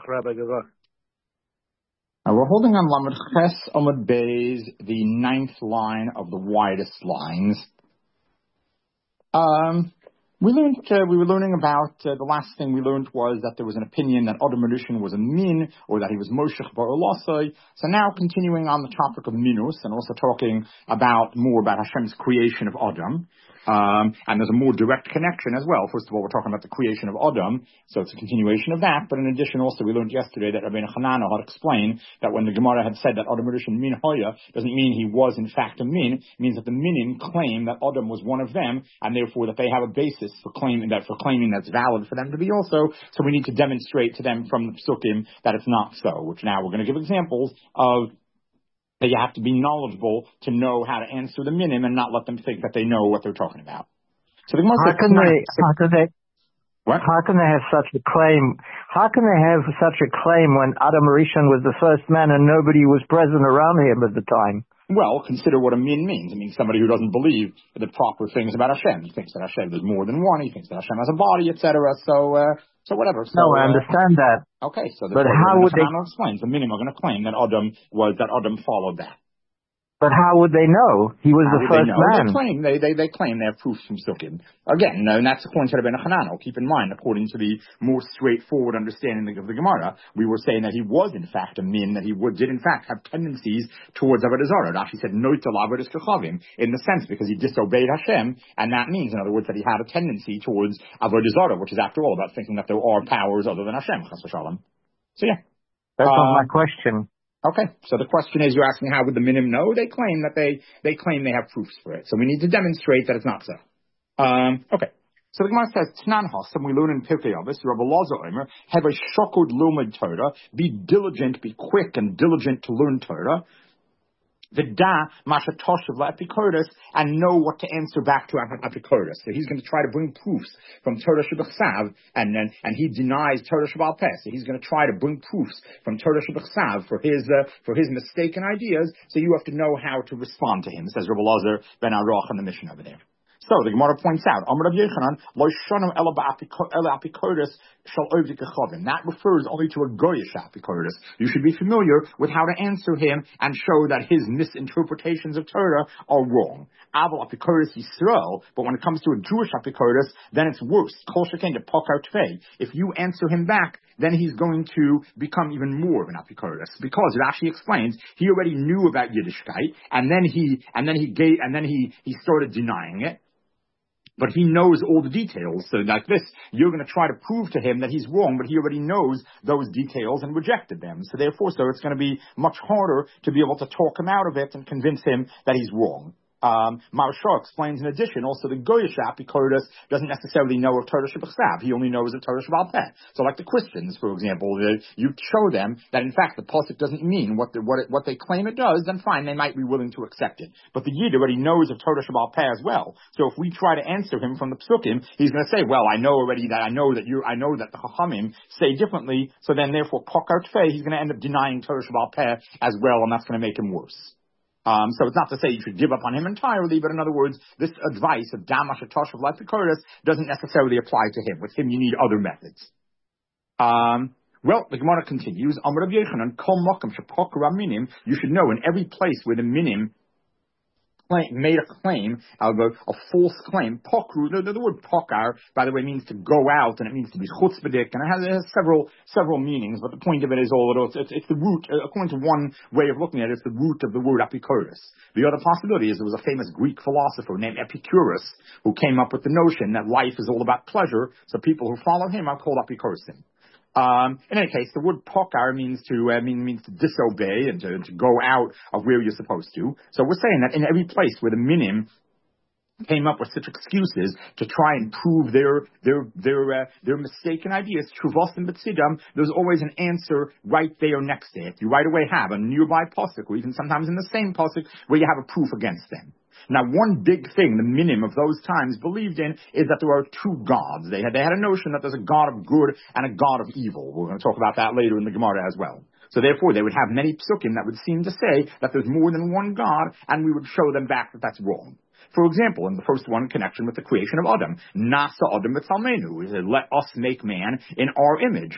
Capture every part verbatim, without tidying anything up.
Rabbi Gavach. Uh, we're holding on Lamed Ches Amud Beis, the ninth line of the widest lines. Um, we learned, uh, we were learning about, uh, the last thing we learned was that there was an opinion that Adam Rishon was a min, or that he was Moshech Bar Olasai. So now continuing on the topic of minus, and also talking about more about Hashem's creation of Adam. Um, and there's a more direct connection as well. First of all, we're talking about the creation of Adam, so it's a continuation of that. But in addition, also, we learned yesterday that Rabbeinu Hanano had explained that when the Gemara had said that Adam Rishon min hoya doesn't mean he was in fact a min. It means that the minim claim that Adam was one of them, and therefore that they have a basis for claiming that for claiming that's valid for them to be also. So we need to demonstrate to them from the psukim that it's not so. Which now we're going to give examples of. That you have to be knowledgeable to know how to answer the minim and not let them think that they know what they're talking about. So the Gemara how says, can they? How can they? What? How can they have such a claim? How can they have such a claim when Adam Rishon was the first man and nobody was present around him at the time? Well, consider what a min means. It means somebody who doesn't believe the proper things about Hashem. He thinks that Hashem there's more than one. He thinks that Hashem has a body, et cetera. So, uh, so whatever. So, no, I understand uh, that. Okay, so but how would they explain? The minim are going to claim that Adam was that Adam followed that. But how would they know? He was how the first they man. They claim they, they they claim they have proofs from Sukkim. Again, and that's according to Rabbeinu Hanano. Keep in mind, according to the more straightforward understanding of the Gemara, we were saying that he was in fact a min, that he would did in fact have tendencies towards Avodah Zarah. Rashi said noitel avodas kechavim, in the sense because he disobeyed Hashem, and that means, in other words, that he had a tendency towards Avodah Zarah, which is after all about thinking that there are powers other than Hashem. Chas v'shalom. So yeah, that's uh, not my question. Okay, so the question is, you're asking how would the minim know? They claim that they, they claim they have proofs for it. So we need to demonstrate that it's not so. Um, okay. So the Gemara says, Tnan Hasam, we learn in Pirkei Avos, Rabbi Lazar Omer, have a shokod lumad Torah, be diligent, be quick and diligent to learn Torah. V'da mashatoshav la'apikoros, and know what to answer back to apikoros. So he's going to try to bring proofs from Torah Shebechsav, and and, and he denies Torah Shebal Peh. So he's going to try to bring proofs from Torah Shebechsav for his uh, for his mistaken ideas. So you have to know how to respond to him. Says Rabbi Lazar ben Aruch in the mission over there. So the Gemara points out, Amar Rav Yochanan, lo shonim ela ba'apikoros shal ovdik echavim. That refers only to a goyish apikoros. You should be familiar with how to answer him and show that his misinterpretations of Torah are wrong. Aval apikoros Yisrael, but when it comes to a Jewish apikoros, then it's worse. Kol sheken to pokar tvei. If you answer him back, then he's going to become even more of an apikoros, because it actually explains he already knew about Yiddishkeit, and then he and then he gave and then he he started denying it. But he knows all the details. So like this, you're going to try to prove to him that he's wrong, but he already knows those details and rejected them. So therefore, so it's going to be much harder to be able to talk him out of it and convince him that he's wrong. Um, Maharsha explains in addition, also the Goyish Apikoros doesn't necessarily know of Torah Shebechsav. He only knows of Torah Shebal Peh. So like the Christians, for example, the, you show them that in fact the Pasuk doesn't mean what, the, what, it, what they claim it does, then fine, they might be willing to accept it. But the Yid already knows of Torah Shebal Peh as well. So if we try to answer him from the Psukim, he's going to say, well, I know already that I know that you, I know that the Chachamim say differently, so then therefore Pokar Tfei, he's going to end up denying Torah Shebal Peh as well, and that's going to make him worse. Um, so it's not to say you should give up on him entirely, but in other words, this advice of Damash Atosh of Lefikoris doesn't necessarily apply to him. With him, you need other methods. Um, well, the Gemara continues, Amar Rav Yochanan, Kol Mokum Shepokar Minim, you should know in every place where the minim made a claim, a, a false claim. Pokru, the, the word pokar, by the way, means to go out, and it means to be chutzpahdik, and it has, it has several several meanings. But the point of it is all it's, it's, it's the root. According to one way of looking at it, it's the root of the word apikoros. The other possibility is there was a famous Greek philosopher named Epicurus who came up with the notion that life is all about pleasure. So people who follow him are called apikoros. Um, in any case, the word pokar means to uh, mean, means to disobey and to, to go out of where you're supposed to. So we're saying that in every place where the minim came up with such excuses to try and prove their their their uh, their mistaken ideas, truvos and betzidam, there's always an answer right there next to it. You right away have a nearby pasuk, or even sometimes in the same pasuk, where you have a proof against them. Now, one big thing the minim of those times believed in is that there are two gods. They had they had a notion that there's a God of good and a God of evil. We're going to talk about that later in the Gemara as well. So therefore, they would have many psukim that would seem to say that there's more than one God, and we would show them back that that's wrong. For example, in the first one, in connection with the creation of Adam, Nasa Adam v'Tzalmenu, let us make man in our image.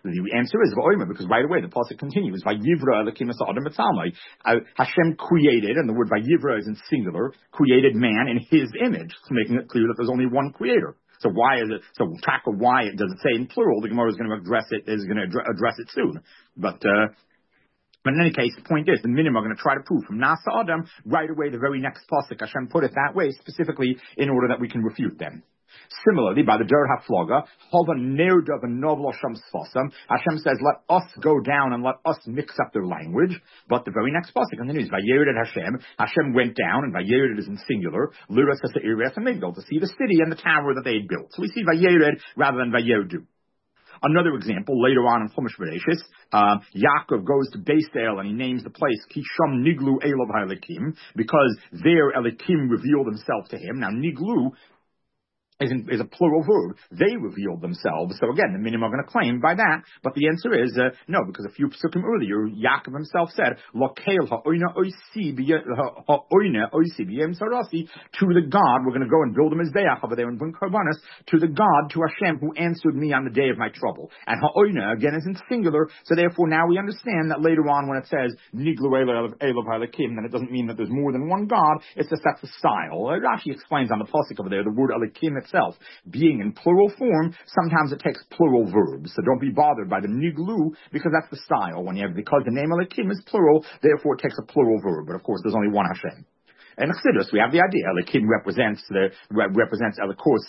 The answer is v'oimer, because right away the pasuk continues, Vayivra Elokim es ha'adam b'tzalmai. Uh, Hashem created, and the word Vayivra is in singular, created man in His image, so making it clear that there's only one creator. So why is it? So track of why it doesn't say in plural. The Gemara is going to address it. Is going to address it soon. But uh, but in any case, the point is the minim are going to try to prove from Nasa Adam right away. The very next pasuk Hashem put it that way specifically in order that we can refute them. Similarly, by the Der HaFloga, Hova Nerda v'Novlo Sham Sfosam, Hashem says, let us go down and let us mix up their language. But the very next pasuk continues, Vayered Hashem, Hashem went down, and Vayered is in singular, Liras Ha'Se'ires HaMigdal, to see the city and the tower that they had built. So we see Vayered rather than Vayerdu. Another example, later on in Chumash Bereshis, uh, Yaakov goes to Beis El and he names the place Kisham Niglu Elov HaElikim, because there Elikim revealed himself to him. Now Niglu Is, in, is a plural verb. They revealed themselves. So again, the minim are going to claim by that. But the answer is uh, no, because a few psukim earlier, Yaakov himself said, "Lokel ha'oina oisi ha'oina oisi b'yem sarasi." To the God, we're going to go and build a mizbeach over there and bring karbanos to the God, to Hashem, who answered me on the day of my trouble. And ha'oina again is in singular. So therefore, now we understand that later on when it says niglu elov ha'elekim, then it doesn't mean that there's more than one God. It's just that's the style. Uh, Rashi explains on the pasuk over there the word elekim itself being in plural form, sometimes it takes plural verbs. So don't be bothered by the niglu, because that's the style. When you have, because the name Elikim is plural, therefore it takes a plural verb. But of course, there's only one Hashem. And in Chassidus, we have the idea Elikim represents the represents Elikos.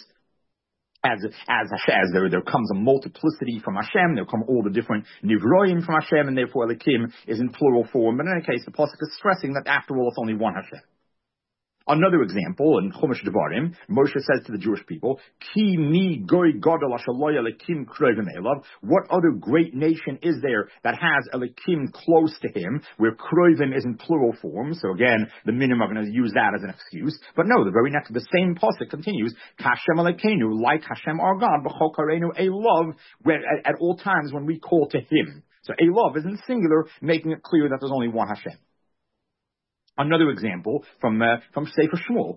As as as there there comes a multiplicity from Hashem, there come all the different nivroim from Hashem, and therefore Elikim is in plural form. But in any case, the pasuk is stressing that after all, it's only one Hashem. Another example in Chumash Devarim, Moshe says to the Jewish people, "Ki mi goy gadol asher lo elikim kroivim elav." What other great nation is there that has elikim close to him, where kroivim is in plural form? So again, the minim are going to use that as an excuse. But no, the very next, the same pasuk continues, "Hashem Elokeinu," like Hashem our God, b'chol kareinu elav, where at, at all times when we call to Him. So elav is in singular, making it clear that there's only one Hashem. Another example from uh, from Sefer Shmuel,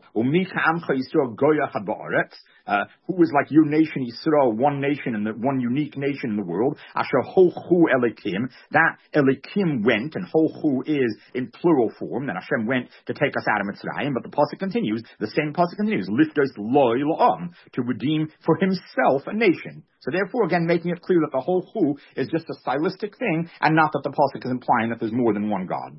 uh, who is like your nation Yisrael, one nation and the one unique nation in the world. Asher hochu elikim, that elikim went, and hochu is in plural form. That Hashem went to take us out of Mitzrayim, but the pasuk continues. The same pasuk continues, liftos loy la'am, to redeem for Himself a nation. So therefore, again, making it clear that the hochu is just a stylistic thing, and not that the pasuk is implying that there's more than one God.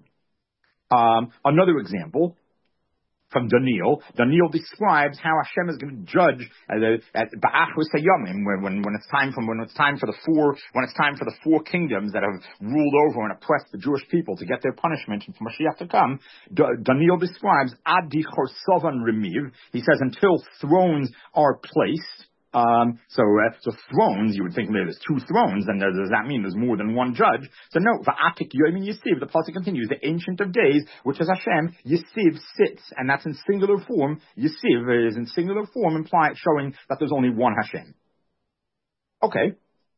Um, another example from Daniel. Daniel describes how Hashem is going to judge at at Ba'achus Hayamim, when, when when it's time for when it's time for the four when it's time for the four kingdoms that have ruled over and oppressed the Jewish people to get their punishment and for Mashiach to come. D- Daniel describes Adi Chorsovan Remiv. He says until thrones are placed. Um, so, uh, so thrones, you would think there's two thrones, then does that mean there's more than one judge? So no, va'atik yomin yisiv, the pasuk continues, the Ancient of Days, which is Hashem, yisiv sits, and that's in singular form. Yisiv is in singular form, implying, showing that there's only one Hashem. Okay.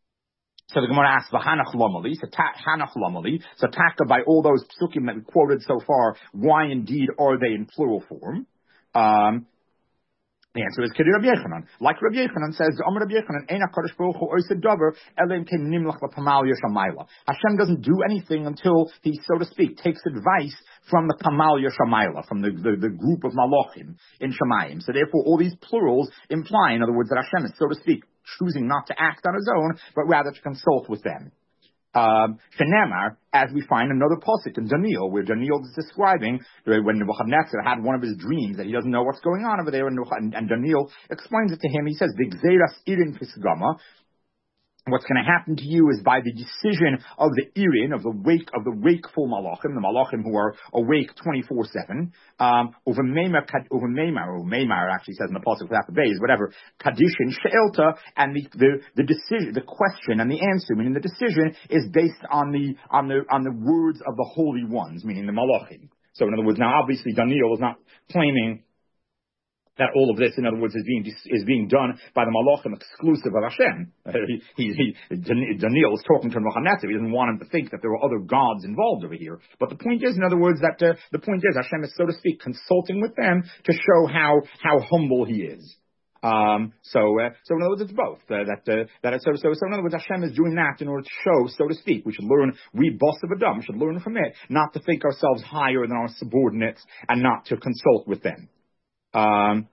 So the Gemara asks, v'hanach lomali, so hanach lomali, so taka by all those psukim that we quoted so far, why indeed are they in plural form? Um, The answer is Kedi Rabbi Yechanan. Like Rabbi Yechanan says, Amar Rabbi Yechanan, Ein HaKadosh Baruch Hu oised davar, elim ken nimlach l'pamal yeshamayla. Hashem doesn't do anything until He, so to speak, takes advice from the Kamal Yeshamayla, from the, the, the group of Malachim in Shemayim. So therefore, all these plurals imply, in other words, that Hashem is, so to speak, choosing not to act on His own, but rather to consult with them. Um, Shenemar, as we find another pasuk in Daniel, where Daniel is describing when Nebuchadnezzar had one of his dreams that he doesn't know what's going on over there, and, and Daniel explains it to him. He says, "B'gzeiras irin pisgama." What's going to happen to you is by the decision of the Irin, of the wake, of the wakeful Malachim, the Malachim who are awake twenty-four seven, um, over Meimar, over Meimar, or Meimar actually says in the pasuk without the bays, whatever, Kadishin, She'elta, and the, the, the decision, the question and the answer, meaning the decision is based on the, on the, on the words of the holy ones, meaning the Malachim. So in other words, now obviously Daniel is not claiming that all of this, in other words, is being is being done by the Malachim exclusive of Hashem. Uh, he, he, he, Daniel is talking to Nebuchadnezzar. He doesn't want him to think that there are other gods involved over here. But the point is, in other words, that uh, the point is Hashem is, so to speak, consulting with them to show how how humble He is. Um, so, uh, so in other words, it's both. Uh, that, uh, that, so, so, so in other words, Hashem is doing that in order to show, so to speak, we should learn, we boss of Adam, should learn from it, not to think ourselves higher than our subordinates and not to consult with them. Um,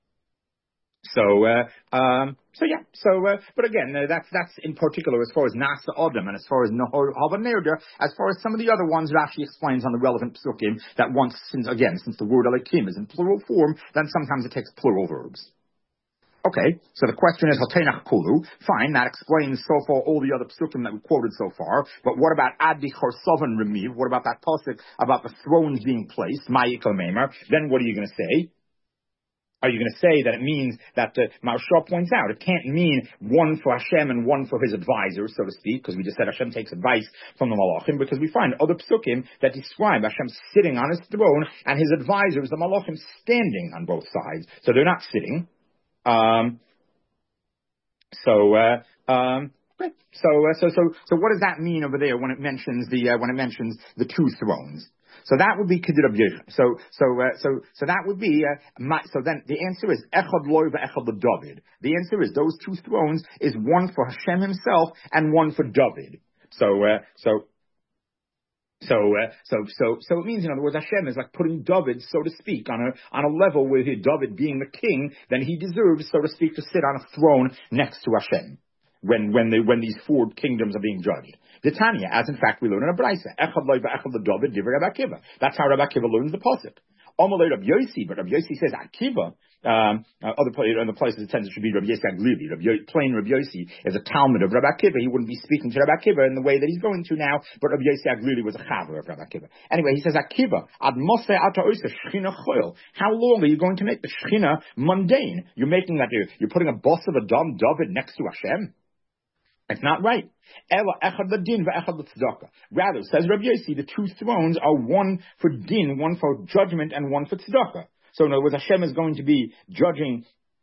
so, uh, um, so yeah, so, uh, but again, uh, that's, that's in particular as far as Nasa Adam and as far as Nahor Havanerda, as far as some of the other ones Rashi explains on the relevant psukim that once, since, again, since the word Elikim is in plural form, then sometimes it takes plural verbs. Okay, so the question is, Hotenach Kulu, fine, that explains so far all the other psukim that we quoted so far, but what about Adi Chorsovan Remiv? What about that pasuk about the thrones being placed, Ma'ikal Meimer? Then what are you going to say? Are you going to say that it means that, uh, Maharsha points out, it can't mean one for Hashem and one for his advisors, so to speak, because we just said Hashem takes advice from the Malachim, because we find other psukim that describe Hashem sitting on his throne and his advisors, the Malachim, standing on both sides. So they're not sitting. Um, so, uh, um, okay. so, uh, so, so, so what does that mean over there when it mentions the, uh, when it mentions the two thrones? So that would be Kedira B'Yechim. So, so, uh, so, so that would be, uh, my, so then the answer is Echad Loi v'Echad David. The answer is those two thrones is one for Hashem himself and one for David. So, uh, so, So, uh, so, so, so it means, in other words, Hashem is like putting David, so to speak, on a, on a level where he, David being the king, then he deserves, so to speak, to sit on a throne next to Hashem. When, when they, when these four kingdoms are being judged. The Tanya, as in fact we learn in a Braisa, Echad Loi v'Echad David, Divrei Rabbi Akiva. That's how Rabbi Akiva learns the pasuk. Amalei Rabbi Yossi, but Rabbi Yossi says Akiva. Um, uh, other other places it says it should be Rabbi Yossi Aglili. Rabbi plain Rabbi Yossi is a Talmud of Rabbi Akiva. He wouldn't be speaking to Rabbi Akiva in the way that he's going to now. But Rabbi Yossi Aglili was a chaver of Rabbi Akiva. Anyway, he says Akiva ad mosei ata oisa shchina choil. How long are you going to make the shchina mundane? You're making that you're, you're putting a boss of a Dom David next to Hashem. It's not right. Rather, says Rabbi Yossi, the two thrones are one for din, one for judgment, and one for tzedakah. So in other words, Hashem is going to be judging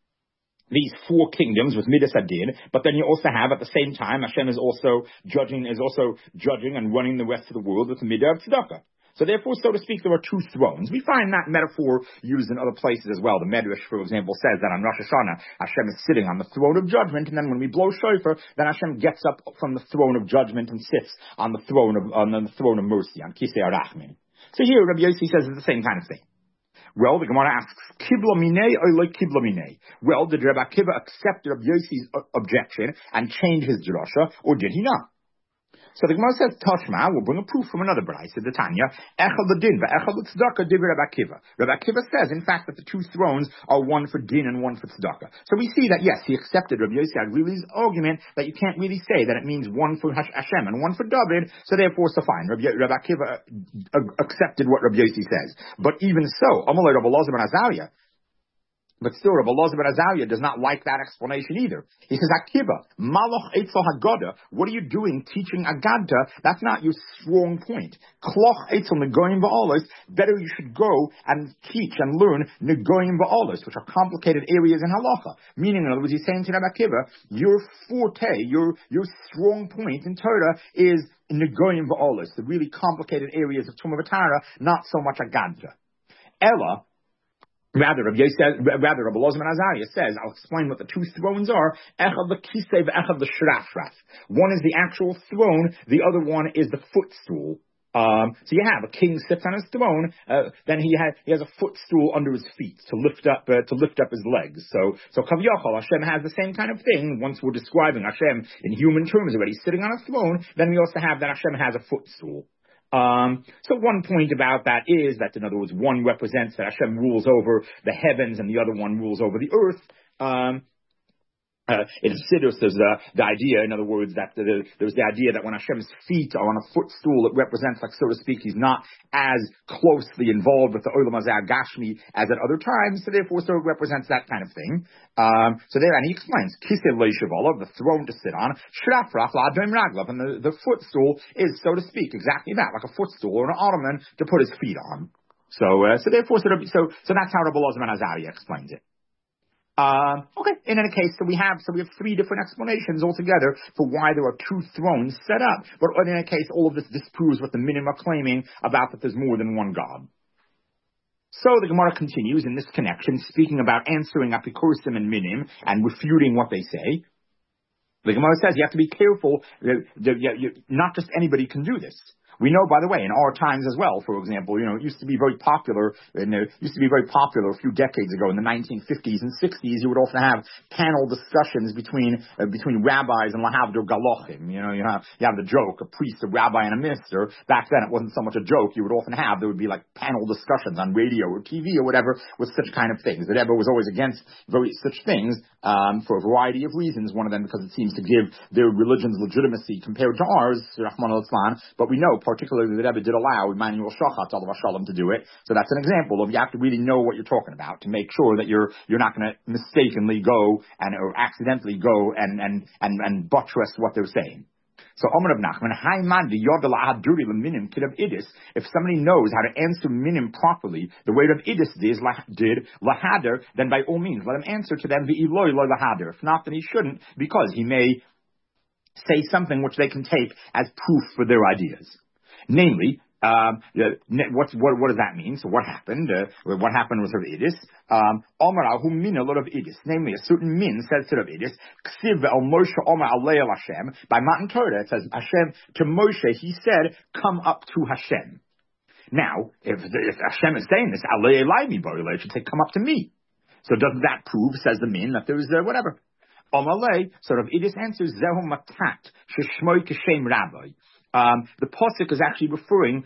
these four kingdoms with Midas Adin, but then you also have at the same time, Hashem is also judging, is also judging and running the rest of the world with the Midah of tzedakah. So therefore, so to speak, there are two thrones. We find that metaphor used in other places as well. The Medrash, for example, says that on Rosh Hashanah, Hashem is sitting on the throne of judgment, and then when we blow shofar, then Hashem gets up from the throne of judgment and sits on the throne of, on the throne of mercy, on Kisei Arachmin. So here, Rabbi Yossi says it's the same kind of thing. Well, the Gemara asks, Kibla minei or like Kibla minei? Well, did Rabbi Akiva accept Rabbi Yossi's objection and change his drasha, or did he not? So the Gemara says, Tashma, we'll bring a proof from another Braisa, the Tanya, Echad l'din v'Echad l'tzedakah divrei Rabbi Akiva. Rabbi Akiva says, in fact, that the two thrones are one for din and one for tzedakah. So we see that, yes, he accepted Rabbi Yossi Aglili's argument that you can't really say that it means one for Hashem and one for David, so therefore, so fine. Rabbi, Rabbi Akiva accepted what Rabbi Yossi says. But even so, Amalei Rabbi Elazar ben Azariah, but still, Rabbi Elazar ben Azariah does not like that explanation either. He says, Akiva, Malach Eitzel Haggadah, what are you doing teaching Agadda? That's not your strong point. Kloch Eitzel Negoyim Ba'alos, better you should go and teach and learn Negoyim Ba'alos, which are complicated areas in halacha. Meaning, in other words, he's saying to Rabbi Akiva, your forte, your, your strong point in Torah is Negoyim Ba'alos, the really complicated areas of Tumah V'Tara, not so much Agadda. Ella, Rather, Rabbi Yossi, rather, Rabbi Elazar ben Azariah says, I'll explain what the two thrones are. Echad l'kisei v'echad l'shrafraf. One is the actual throne, the other one is the footstool. Um, so you have a king sits on his throne, uh, then he has he has a footstool under his feet to lift up uh, to lift up his legs. So so Kaviyachal, Hashem has the same kind of thing. Once we're describing Hashem in human terms already sitting on a throne, then we also have that Hashem has a footstool. Um, so one point about that is that, in other words, one represents that Hashem rules over the heavens and the other one rules over the earth. Um, Uh, in Siddur, there's the, the idea, in other words, that the, the, there's the idea that when Hashem's feet are on a footstool, it represents, like, so to speak, he's not as closely involved with the Olam Hazeh Gashmi as at other times, so therefore, so it represents that kind of thing. Um, so there, and he explains, Kisei Leishavala, the throne to sit on, Shrafraf La'adrim Raglav, and the, the footstool is, so to speak, exactly that, like a footstool or an ottoman to put his feet on. So, uh, so therefore, so, so, so that's how Rabbi Elazar ben Azariah explains it. Um, okay, in any case, so we have, so we have three different explanations altogether for why there are two thrones set up. But in any case, all of this disproves what the Minim are claiming about that there's more than one God. So the Gemara continues in this connection, speaking about answering Apikurosim and Minim and refuting what they say. The Gemara says you have to be careful. That, that, you, not just anybody can do this. We know, by the way, in our times as well, for example, you know, it used to be very popular, and it used to be very popular a few decades ago in the nineteen fifties and sixties, you would often have panel discussions between, uh, between rabbis and lahavdor galochim. You know, you have, you have the joke, a priest, a rabbi, and a minister. Back then it wasn't so much a joke. You would often have, there would be like panel discussions on radio or T V or whatever with such kind of things. The Rebbe was always against very, such things, um, for a variety of reasons. One of them because it seems to give their religion's legitimacy compared to ours, Rahman al-Islam, but we know particularly the Rebbe did allow Emmanuel Shachat alav Shalom to do it. So that's an example of you have to really know what you're talking about to make sure that you're you're not going to mistakenly go and or accidentally go and and and, and buttress what they're saying. So Omer of Nachman, Hayman the Yodel Aduri Minim Kidav Idis. If somebody knows how to answer minim properly, the way Rav Idis did, did lahader, then by all means let him answer to them the Eloi lo lahader. If not, then he shouldn't, because he may say something which they can take as proof for their ideas. Namely, um, what, what, what does that mean? So what happened? Uh, what happened with Rav Idis? Um, Omar who min a lot of Idis. Namely, a certain min says to Rav Idis, Ksiv el Moshe Omar alei el Hashem. By Matan Torah, it says Hashem to Moshe. He said, "Come up to Hashem." Now, if, if Hashem is saying this, alei elai mi borilei, it should say, "Come up to me." So doesn't that prove, says the min, that there is uh, whatever? Omalei. So Rav Idis answers, Zehu matat sheshmoi kashem rabbi. Um, the pasuk is actually referring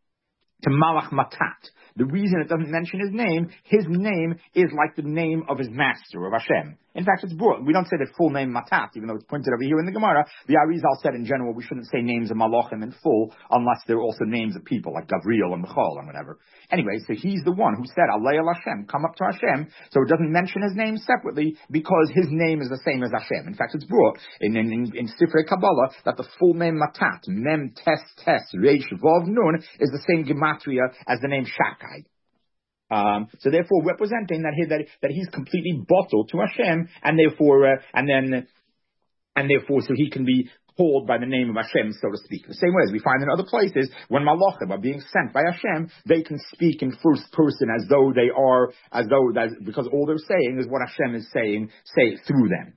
to Malach Matat. The reason it doesn't mention his name, his name is like the name of his master, of Hashem. In fact, it's brought. We don't say the full name Matat, even though it's pointed over here in the Gemara. The Arizal said in general we shouldn't say names of Malachim in full unless they're also names of people like Gavriel and Michal and whatever. Anyway, so he's the one who said, Alei el Hashem, come up to Hashem. So it doesn't mention his name separately because his name is the same as Hashem. In fact, it's brought in, in, in, in Sifrei Kabbalah that the full name Matat, Mem Tes Tes Reish Vav Nun, is the same gematria as the name Shakai. Um, so therefore, representing that he, that that he's completely bottled to Hashem, and therefore, uh, and then, and therefore, so he can be called by the name of Hashem, so to speak. The same way as we find in other places, when malachim are being sent by Hashem, they can speak in first person as though they are, as though that because all they're saying is what Hashem is saying, say through them.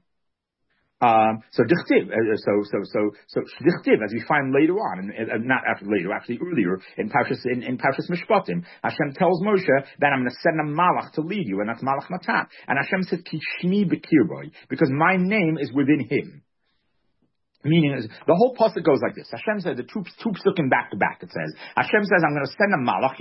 Um, so dichtiv, uh, so so so so dichtiv, as we find later on, and uh, not after later, actually earlier in Parshas in, in Parshas Mishpatim, Hashem tells Moshe that I'm going to send a malach to lead you, and that's Malach Matat. And Hashem says Kishmi Bekirboy, because my name is within him. Meaning, the whole pasuk goes like this. Hashem says, the two, two psukim back to back, it says, Hashem says, I'm going to send a malach,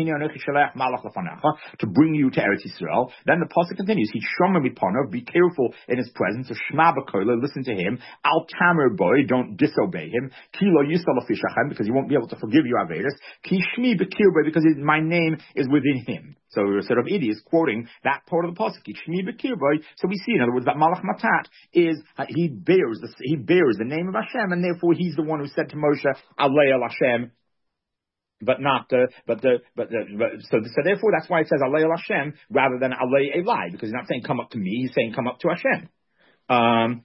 to bring you to Eretz Yisrael. Then the pasuk continues, He shomer miponov, be careful in his presence, so shma b'kola, listen to him, al tamer boy, don't disobey him, ki lo yisal afishachem, because he won't be able to forgive you averis, ki shmi b'kirboy, because my name is within him. So sort of Idi is quoting that part of the pasuk. So we see, in other words, that Malach Matat is uh, he bears the he bears the name of Hashem, and therefore he's the one who said to Moshe, Alei el Hashem, but not uh, but the but, the, but so so therefore that's why it says Alei el Hashem rather than Alei Elai, because he's not saying come up to me, he's saying come up to Hashem. Um,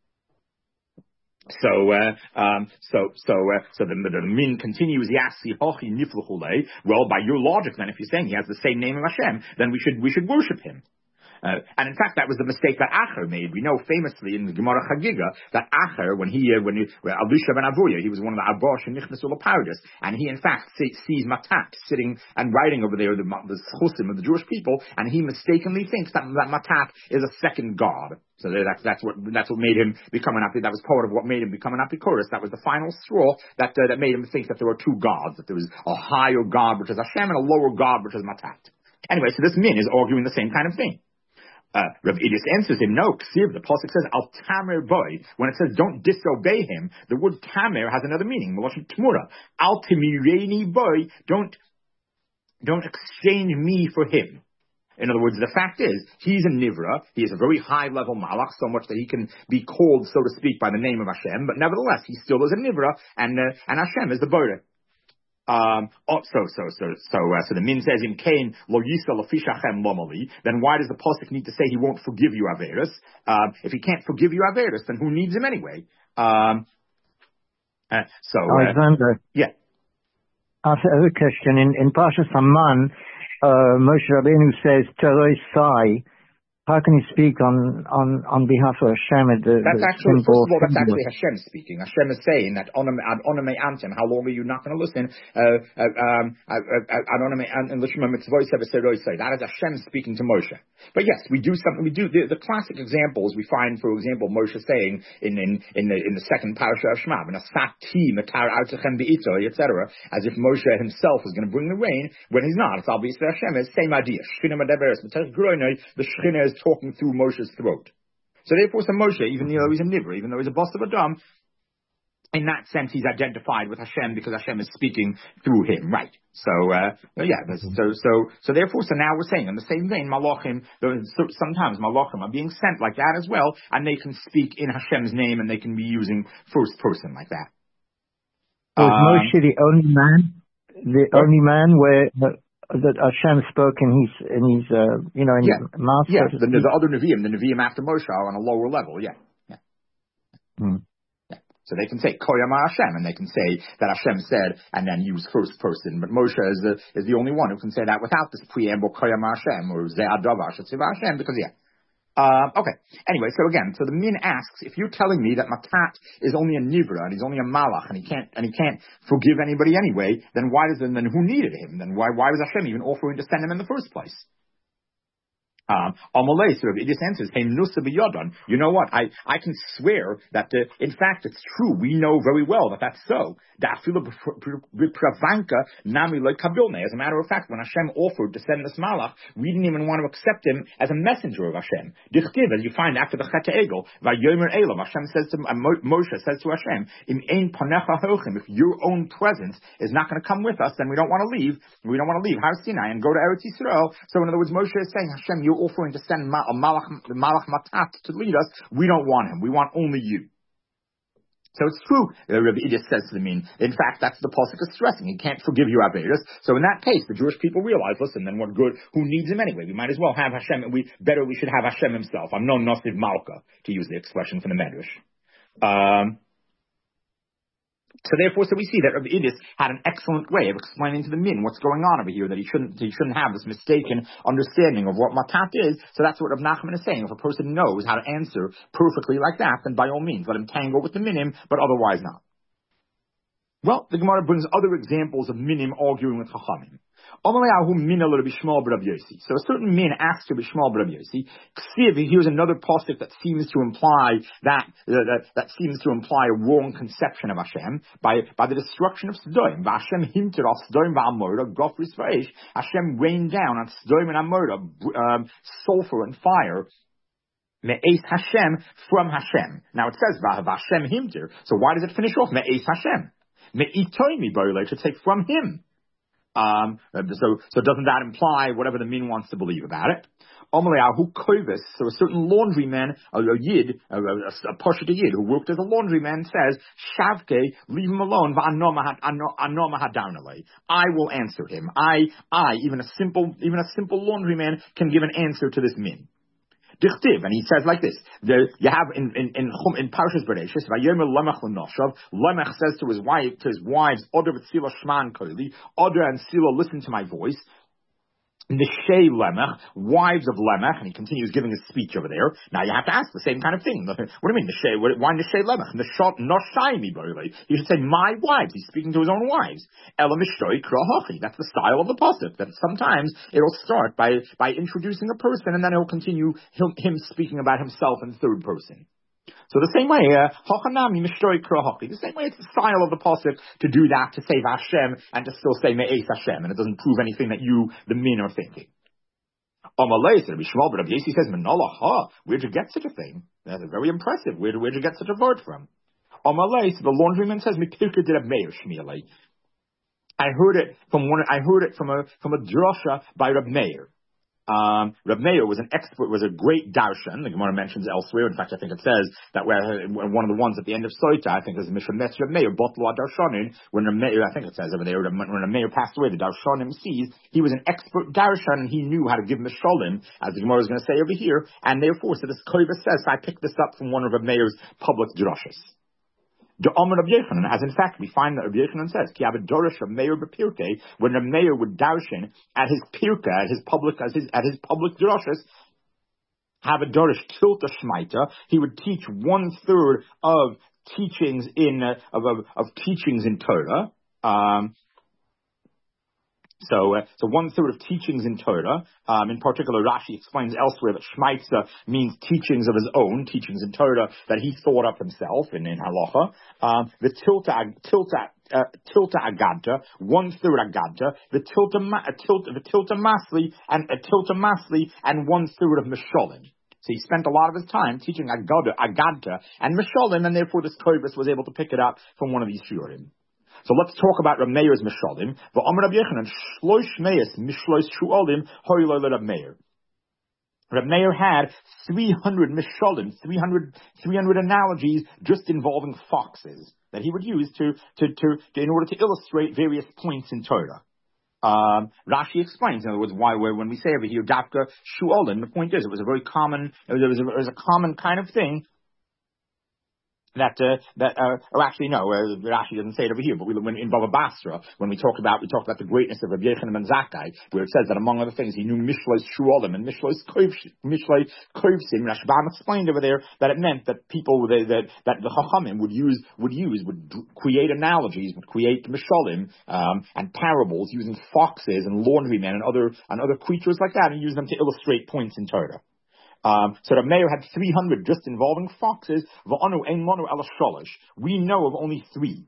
So, uh, um, so, so, uh, so the, the, the min continues, Yasi hochi nifluchulei. Well, by your logic then, if you're saying he has the same name of Hashem, then we should, we should worship him. Uh, and in fact, that was the mistake that Acher made. We know famously in the Gemara Chagiga that Acher, when he, uh, when he, well, Elisha ben Avuya, he was one of the Abosh and Nichnasul Paradis, and he in fact see, sees Matat sitting and writing over there the, the Chusim of the Jewish people, and he mistakenly thinks that, that Matat is a second god. So that's that's what that's what made him become an api. That was part of what made him become an apikoros. That was the final straw that uh, that made him think that there were two gods. That there was a higher god which is Hashem and a lower god which is Matat. Anyway, so this min is arguing the same kind of thing. Uh, Rav Idis answers him, no, Ksiv, the pasuk says, al tamer boy. When it says don't disobey him, the word tamer has another meaning. Meloshin tmura. Al timireni boy, don't don't exchange me for him. In other words, the fact is, he's a Nivra, he is a very high-level Malach, so much that he can be called, so to speak, by the name of Hashem, but nevertheless, he still is a Nivra, and uh, and Hashem is the Boreh. Um, oh, so, so, so, so, uh, so the min says in Cain, lo yisal afishachem lomali, then why does the pasuk need to say he won't forgive you Averis? Um, if he can't forgive you Averis, then who needs him anyway? Um, uh, so, uh, Alexander. Yeah. After a question, in, in Parshas Haman, uh, Moshe Rabbeinu says, Teroi Sai, how can he speak on, on, on behalf of Hashem? The, that's the actually, simple, first of all, that's simple. actually Hashem speaking. Hashem is saying that oname oname antem. How long are you not going to listen? Uh, uh, um, oname and lishma mitzvot seveseroi say. That is Hashem speaking to Moshe. But yes, we do something. We do the, the classic examples we find. For example, Moshe saying in in in the in the second parasha of Shema, "Nasati metar altechem beitzo," et cetera, as if Moshe himself is going to bring the rain when he's not. It's obviously Hashem. Is same idea. Shchina medaberes mitach groinoi. The Shchina is talking through Moshe's throat. So therefore, so Moshe, even though he's a Nivra, even though he's a boss of Adam, in that sense, he's identified with Hashem because Hashem is speaking through him, right? So, uh, yeah, so, so, so therefore, so now we're saying, in the same vein, Malachim, sometimes Malachim are being sent like that as well, and they can speak in Hashem's name, and they can be using first person like that. Was um, Moshe the only man? The what? only man where... Uh, that Hashem spoke in his, in his, uh, you know, in yeah. his mouth. Yeah, the, the other Nevi'im, the Nevi'im after Moshe are on a lower level, yeah. Yeah. Hmm. yeah. So they can say, Koyama Hashem, and they can say that Hashem said, and then use first person. But Moshe is the, is the only one who can say that without this preamble, Koyama Hashem, or Ze'adavar Shetziva Hashem, because yeah. Um, okay. Anyway, so again, so the min asks, if you're telling me that Matat is only a Nivra and he's only a Malach and he can't and he can't forgive anybody anyway, then why does then, then who needed him? Then why why was Hashem even offering to send him in the first place? Um, Amalei, so it just answers, hey, Nusa b'Yodon. You know what? I, I can swear that, uh, in fact, it's true. We know very well that that's so. As a matter of fact, when Hashem offered to send this Malach, we didn't even want to accept him as a messenger of Hashem. Dichtiv, as you find after the Chet Egel, Vayomer Elam, Hashem says to, uh, Moshe says to Hashem, Im ein panecha hochem, if your own presence is not going to come with us, then we don't want to leave. We don't want to leave Har Sinai and go to Eretz Yisrael. So in other words, Moshe is saying, Hashem, you offering to send a Malach, Malach Matat to lead us, we don't want him. We want only you. So it's true, uh, Rabbi Idis says to the mean. In fact, that's the pasuk is stressing. He can't forgive your Averis. So in that case, the Jewish people realize, listen, then what good? Who needs him anyway? We might as well have Hashem. We better we should have Hashem himself. I'm no Nasiv Malka, to use the expression from the Medrash. Um, So therefore, so we see that Rabbi Idis had an excellent way of explaining to the min what's going on over here, that he shouldn't he shouldn't have this mistaken understanding of what matat is. So that's what Rav Nachman is saying. If a person knows how to answer perfectly like that, then by all means, let him tangle with the minim, but otherwise not. Well, the Gemara brings other examples of minim arguing with Chachamim. So a certain min asks to Bishmal B'Rav Yossi. Here's another pasuk that seems to imply that, uh, that that seems to imply a wrong conception of Hashem by by the destruction of Sodom. Hashem hinted off Sodom v'Amorah, Gofris v'Eish. Hashem rained down on Sodom and Amorah um, sulfur and fire. Me'es Hashem from Hashem. Now it says Hashem hinter. So why does it finish off Me'es Hashem? Me'itoimi boile, to take from him. Um, so, so doesn't that imply whatever the min wants to believe about it? Omaleahu kovis, so a certain laundryman, a, a yid, a, a, a poshet yid who worked as a laundryman says, Shavke, leave him alone, I will answer him. I, I, even a simple, even a simple laundryman can give an answer to this min. Dichtiv, and he says like this: there, you have in in in, in Parshas Bereshis, Vayomer Lamech l'Noshav. Lamech says to his wife, to his wives, Oder v'Tzila Shman Koli, Oder and Sila, listen to my voice. Neshei Lemech, wives of Lemech, and he continues giving his speech over there. Now you have to ask the same kind of thing. What do you mean, Neshei? Why Neshei Lemech? Noshai mi boile. You should say my wives. He's speaking to his own wives. Elamishoi Krahochi. That's the style of the pasuk. That sometimes it'll start by by introducing a person, and then it'll continue him, him speaking about himself in third person. So the same way, Hochanami Mishtoi Krahochi, the same way it's the style of the pasuk to do that, to save Hashem, and to still say Me'ez Hashem, and it doesn't prove anything that you, the min, are thinking. Amalei, so Rabbi Shmuel, but Rabbi Yossi says, Manolah, ha, where'd you get such a thing? That's very impressive. Where'd, where'd you get such a word from? Amalei, so the laundryman says, Mikilka did a mayor Shmielei. I heard it from one, I heard it from a, from a drasha by Reb Meir. Um, Reb Meir was an expert, was a great darshan. The Gemara mentions elsewhere. In fact, I think it says that where one of the ones at the end of Soita, I think is Mishnah Metz Reb Meir, Botlu Darshanin. When Reb Meir, I think it says over there, when Reb Meir passed away, the darshanim sees he was an expert darshan and he knew how to give mishalim, as the Gemara is going to say over here. And therefore, so this Koiva says, I picked this up from one of Reb Meir's public drashas. The Omer Rabbi Yochanan, as in fact we find that Rabbi Yochanan says, Ki Dorish Rav Meir b'Pirkei, when Rav Meir would darshan at his pirka, at his public, as his, at his public drushes, have a Dorish Tilta Shmaita, he would teach one third of teachings in uh, of, of of teachings in Torah. Um, So, uh, so one third of teachings in Torah. Um, in particular, Rashi explains elsewhere that Shmaitza means teachings of his own, teachings in Torah that he thought up himself in, in Halacha. Um, the Tilta, Tilta, uh, Tilta Agadta, one third Agadta, the Tilta, uh, Tilta, the Tilta Masli, and uh, Tilta Masli, and one third of Mesholim. So he spent a lot of his time teaching Agadta, Agadta, and Mesholim, and therefore this Korbus was able to pick it up from one of these shiurim. So let's talk about Rav Meir's Mishalim. V'Amar Rabbi Yochanan, shlosh meis mishlosh shu'olim hoyloi Rav Meir. Rav Meir had three hundred Mishalim, three hundred, three hundred analogies just involving foxes that he would use to, to, to, to in order to illustrate various points in Torah. Um, Rashi explains, in other words, why when we say over here, Dafka shu'olim, the point is it was a very common, it was, a, it was a common kind of thing. That, uh, that, uh, or actually no, uh, Rashi doesn't say it over here, but we, when, in Bava Basra, when we talked about, we talked about the greatness of Rabbi Yochanan ben Zakkai, where it says that among other things, he knew Mishlois Shuolim and Mishlois Kovsim. Rashbam explained over there that it meant that people, they, that, that the Chachamim would use, would use, would create analogies, would create Misholim, um, and parables using foxes and laundrymen and other, and other creatures like that and use them to illustrate points in Torah. Um, so the Meir had three hundred just involving foxes. V'anu ein manu ala sholosh. We know of only three.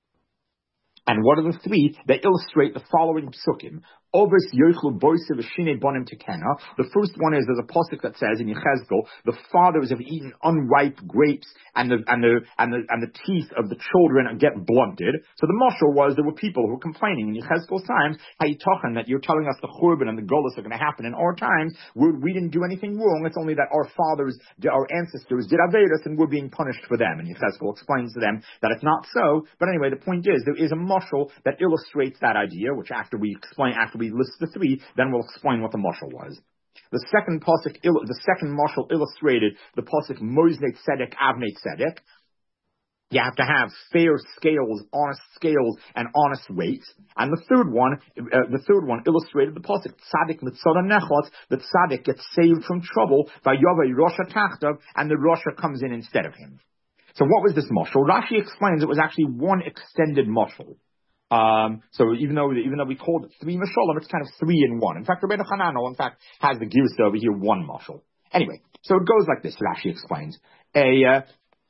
And what are the three? They illustrate the following psukim. Obis yochlu boise v'shinei bonim tekena. The first one is, there's a pasuk that says in Yechezkel, the fathers have eaten unripe grapes, and the and the and the and the teeth of the children get blunted. So the mashal was, there were people who were complaining in Yechezkel's times, Hayitochen, that you're telling us the churban and the golus are going to happen in our times. We're, we didn't do anything wrong. It's only that our fathers, our ancestors did averos, and we're being punished for them. And Yechezkel explains to them that it's not so. But anyway, the point is, there is a mashal that illustrates that idea, which after we explain, after we list the three, then we'll explain what the mashal was. The second pasuk, the second mashal illustrated the pasuk Moznei Tzedek Avnei Tzedek. You have to have fair scales, honest scales, and honest weights. And the third one, uh, the third one illustrated the pasuk Tzadik Mitzora Nechot, that Tzadik gets saved from trouble by Yavai Rosha Tachtav, and the Rosha comes in instead of him. So what was this mashal? Rashi explains it was actually one extended mashal. Um, so even though even though we called it three mashalim, it's kind of three in one. In fact, Rabbeinu Hananel, in fact, has the girsa over here, one mashal. Anyway, so it goes like this, Rashi explains. A, uh,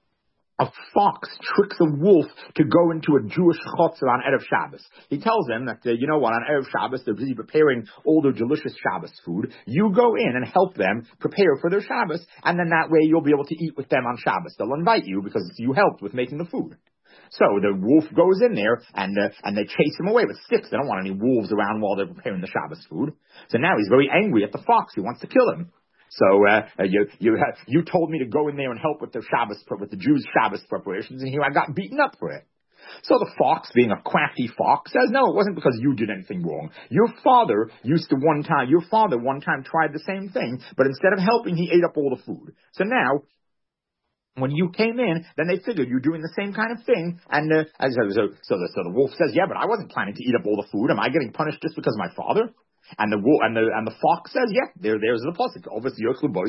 a fox tricks a wolf to go into a Jewish chutzner on Erev Shabbos. He tells them that, uh, you know what, on Erev Shabbos, they're busy preparing all their delicious Shabbos food. You go in and help them prepare for their Shabbos, and then that way you'll be able to eat with them on Shabbos. They'll invite you because you helped with making the food. So the wolf goes in there, and uh, and they chase him away with sticks. They don't want any wolves around while they're preparing the Shabbos food. So now he's very angry at the fox. He wants to kill him. So uh, you you uh, you told me to go in there and help with the Shabbos, with the Jews' Shabbos preparations, and here I got beaten up for it. So the fox, being a crafty fox, says, no, it wasn't because you did anything wrong. Your father used to one time, your father one time tried the same thing, but instead of helping, he ate up all the food. So now, when you came in, then they figured you're doing the same kind of thing, and uh, so, so, so, the, so the wolf says, yeah, but I wasn't planning to eat up all the food. Am I getting punished just because of my father? And the wolf, and the and the fox says, yeah, there there's the pasuk. Obviously,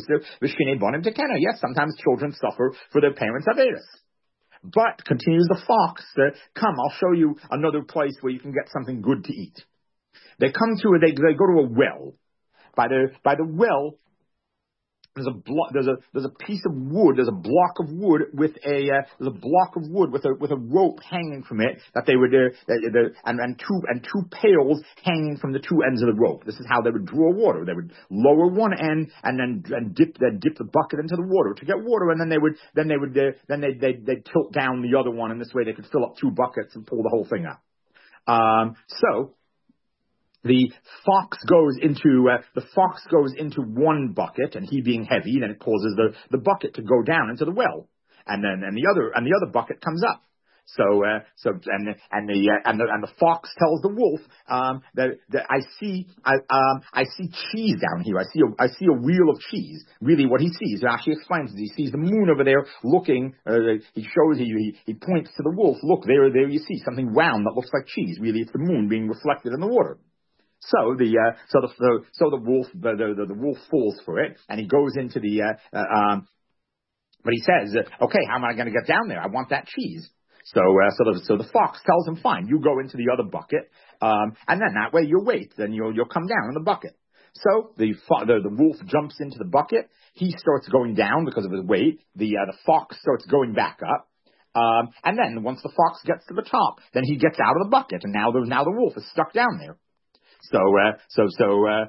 yes, sometimes children suffer for their parents' averos. But continues the fox, uh, come, I'll show you another place where you can get something good to eat. They come to a, they they go to a well. By the by the well, There's a blo- there's a there's a piece of wood. There's a block of wood with a uh, there's a block of wood with a with a rope hanging from it that they would uh, the, the, and and two and two pails hanging from the two ends of the rope. This is how they would draw water. They would lower one end and then and dip then dip the bucket into the water to get water, and then they would then they would uh, then they they they tilt down the other one, and this way they could fill up two buckets and pull the whole thing up. Um, so. The fox goes into uh, the fox goes into one bucket, and he being heavy, then it causes the, the bucket to go down into the well, and then and the other and the other bucket comes up. so, uh, so, and, and the, uh, and the, and the fox tells the wolf, um, that, that I see, I, um, I see cheese down here. I see a, I see a wheel of cheese. Really what he sees, it actually explains it. He sees the moon over there looking, uh, he shows, he, he, he points to the wolf. Look, there, there you see something round that looks like cheese. Really, it's the moon being reflected in the water. So the uh, so the, the so the wolf the, the the wolf falls for it, and he goes into the uh, uh, um, but he says, uh, okay, how am I going to get down there? I want that cheese. So uh, so the so the fox tells him, fine, you go into the other bucket, um, and then that way you'll wait, then you'll you'll come down in the bucket. So the fo- the, the wolf jumps into the bucket. He starts going down because of his weight. The uh, the fox starts going back up. Um, and then once the fox gets to the top, then he gets out of the bucket, and now the now the wolf is stuck down there. So, uh, so, so, uh,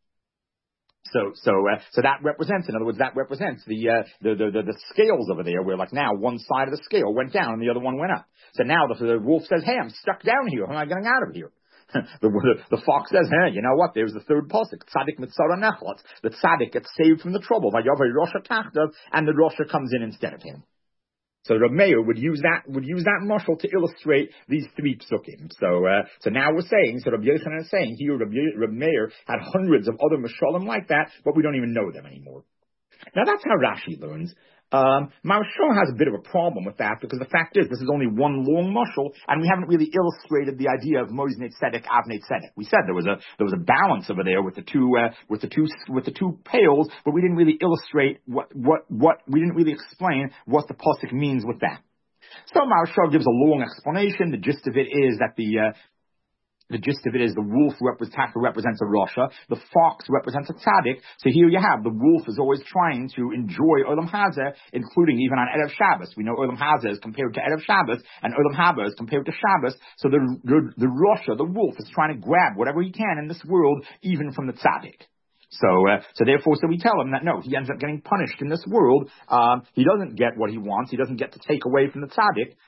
so, so, uh, so that represents, in other words, that represents the, uh, the, the, the, the scales over there where like now one side of the scale went down and the other one went up. So now the, the wolf says, hey, I'm stuck down here. How am I getting out of here? the, the, the fox says, hey, you know what? There's the third pasuk. Tzadik mitzara nechlot. The tzaddik gets saved from the trouble. Vayover Rosha tachtav, and the Rosha comes in instead of him. So Reb Meir would use that would use that mashal to illustrate these three psukim. So uh, so now we're saying, so Reb Yochanan is saying here, Reb, Reb Meir had hundreds of other mashalim like that, but we don't even know them anymore. Now that's how Rashi learns. Um, Maharsha has a bit of a problem with that because the fact is this is only one long mashal, and we haven't really illustrated the idea of Moznei Tzedek, Avnei Tzedek. We said there was a there was a balance over there with the two uh, with the two with the two pails, but we didn't really illustrate what what what we didn't really explain what the pasuk means with that. So Maharsha gives a long explanation. The gist of it is that the uh, The gist of it is the wolf represents, represents a Rasha, the fox represents a tzaddik. So here you have, the wolf is always trying to enjoy Olam Hazeh, including even on Erev Shabbos. We know Olam Hazeh is compared to Erev Shabbos, and Olam Haba is compared to Shabbos. So the, the, the Rasha, the wolf, is trying to grab whatever he can in this world, even from the tzaddik. So, uh, so therefore, so we tell him that no, he ends up getting punished in this world. Um, he doesn't get what he wants. He doesn't get to take away from the tzaddik.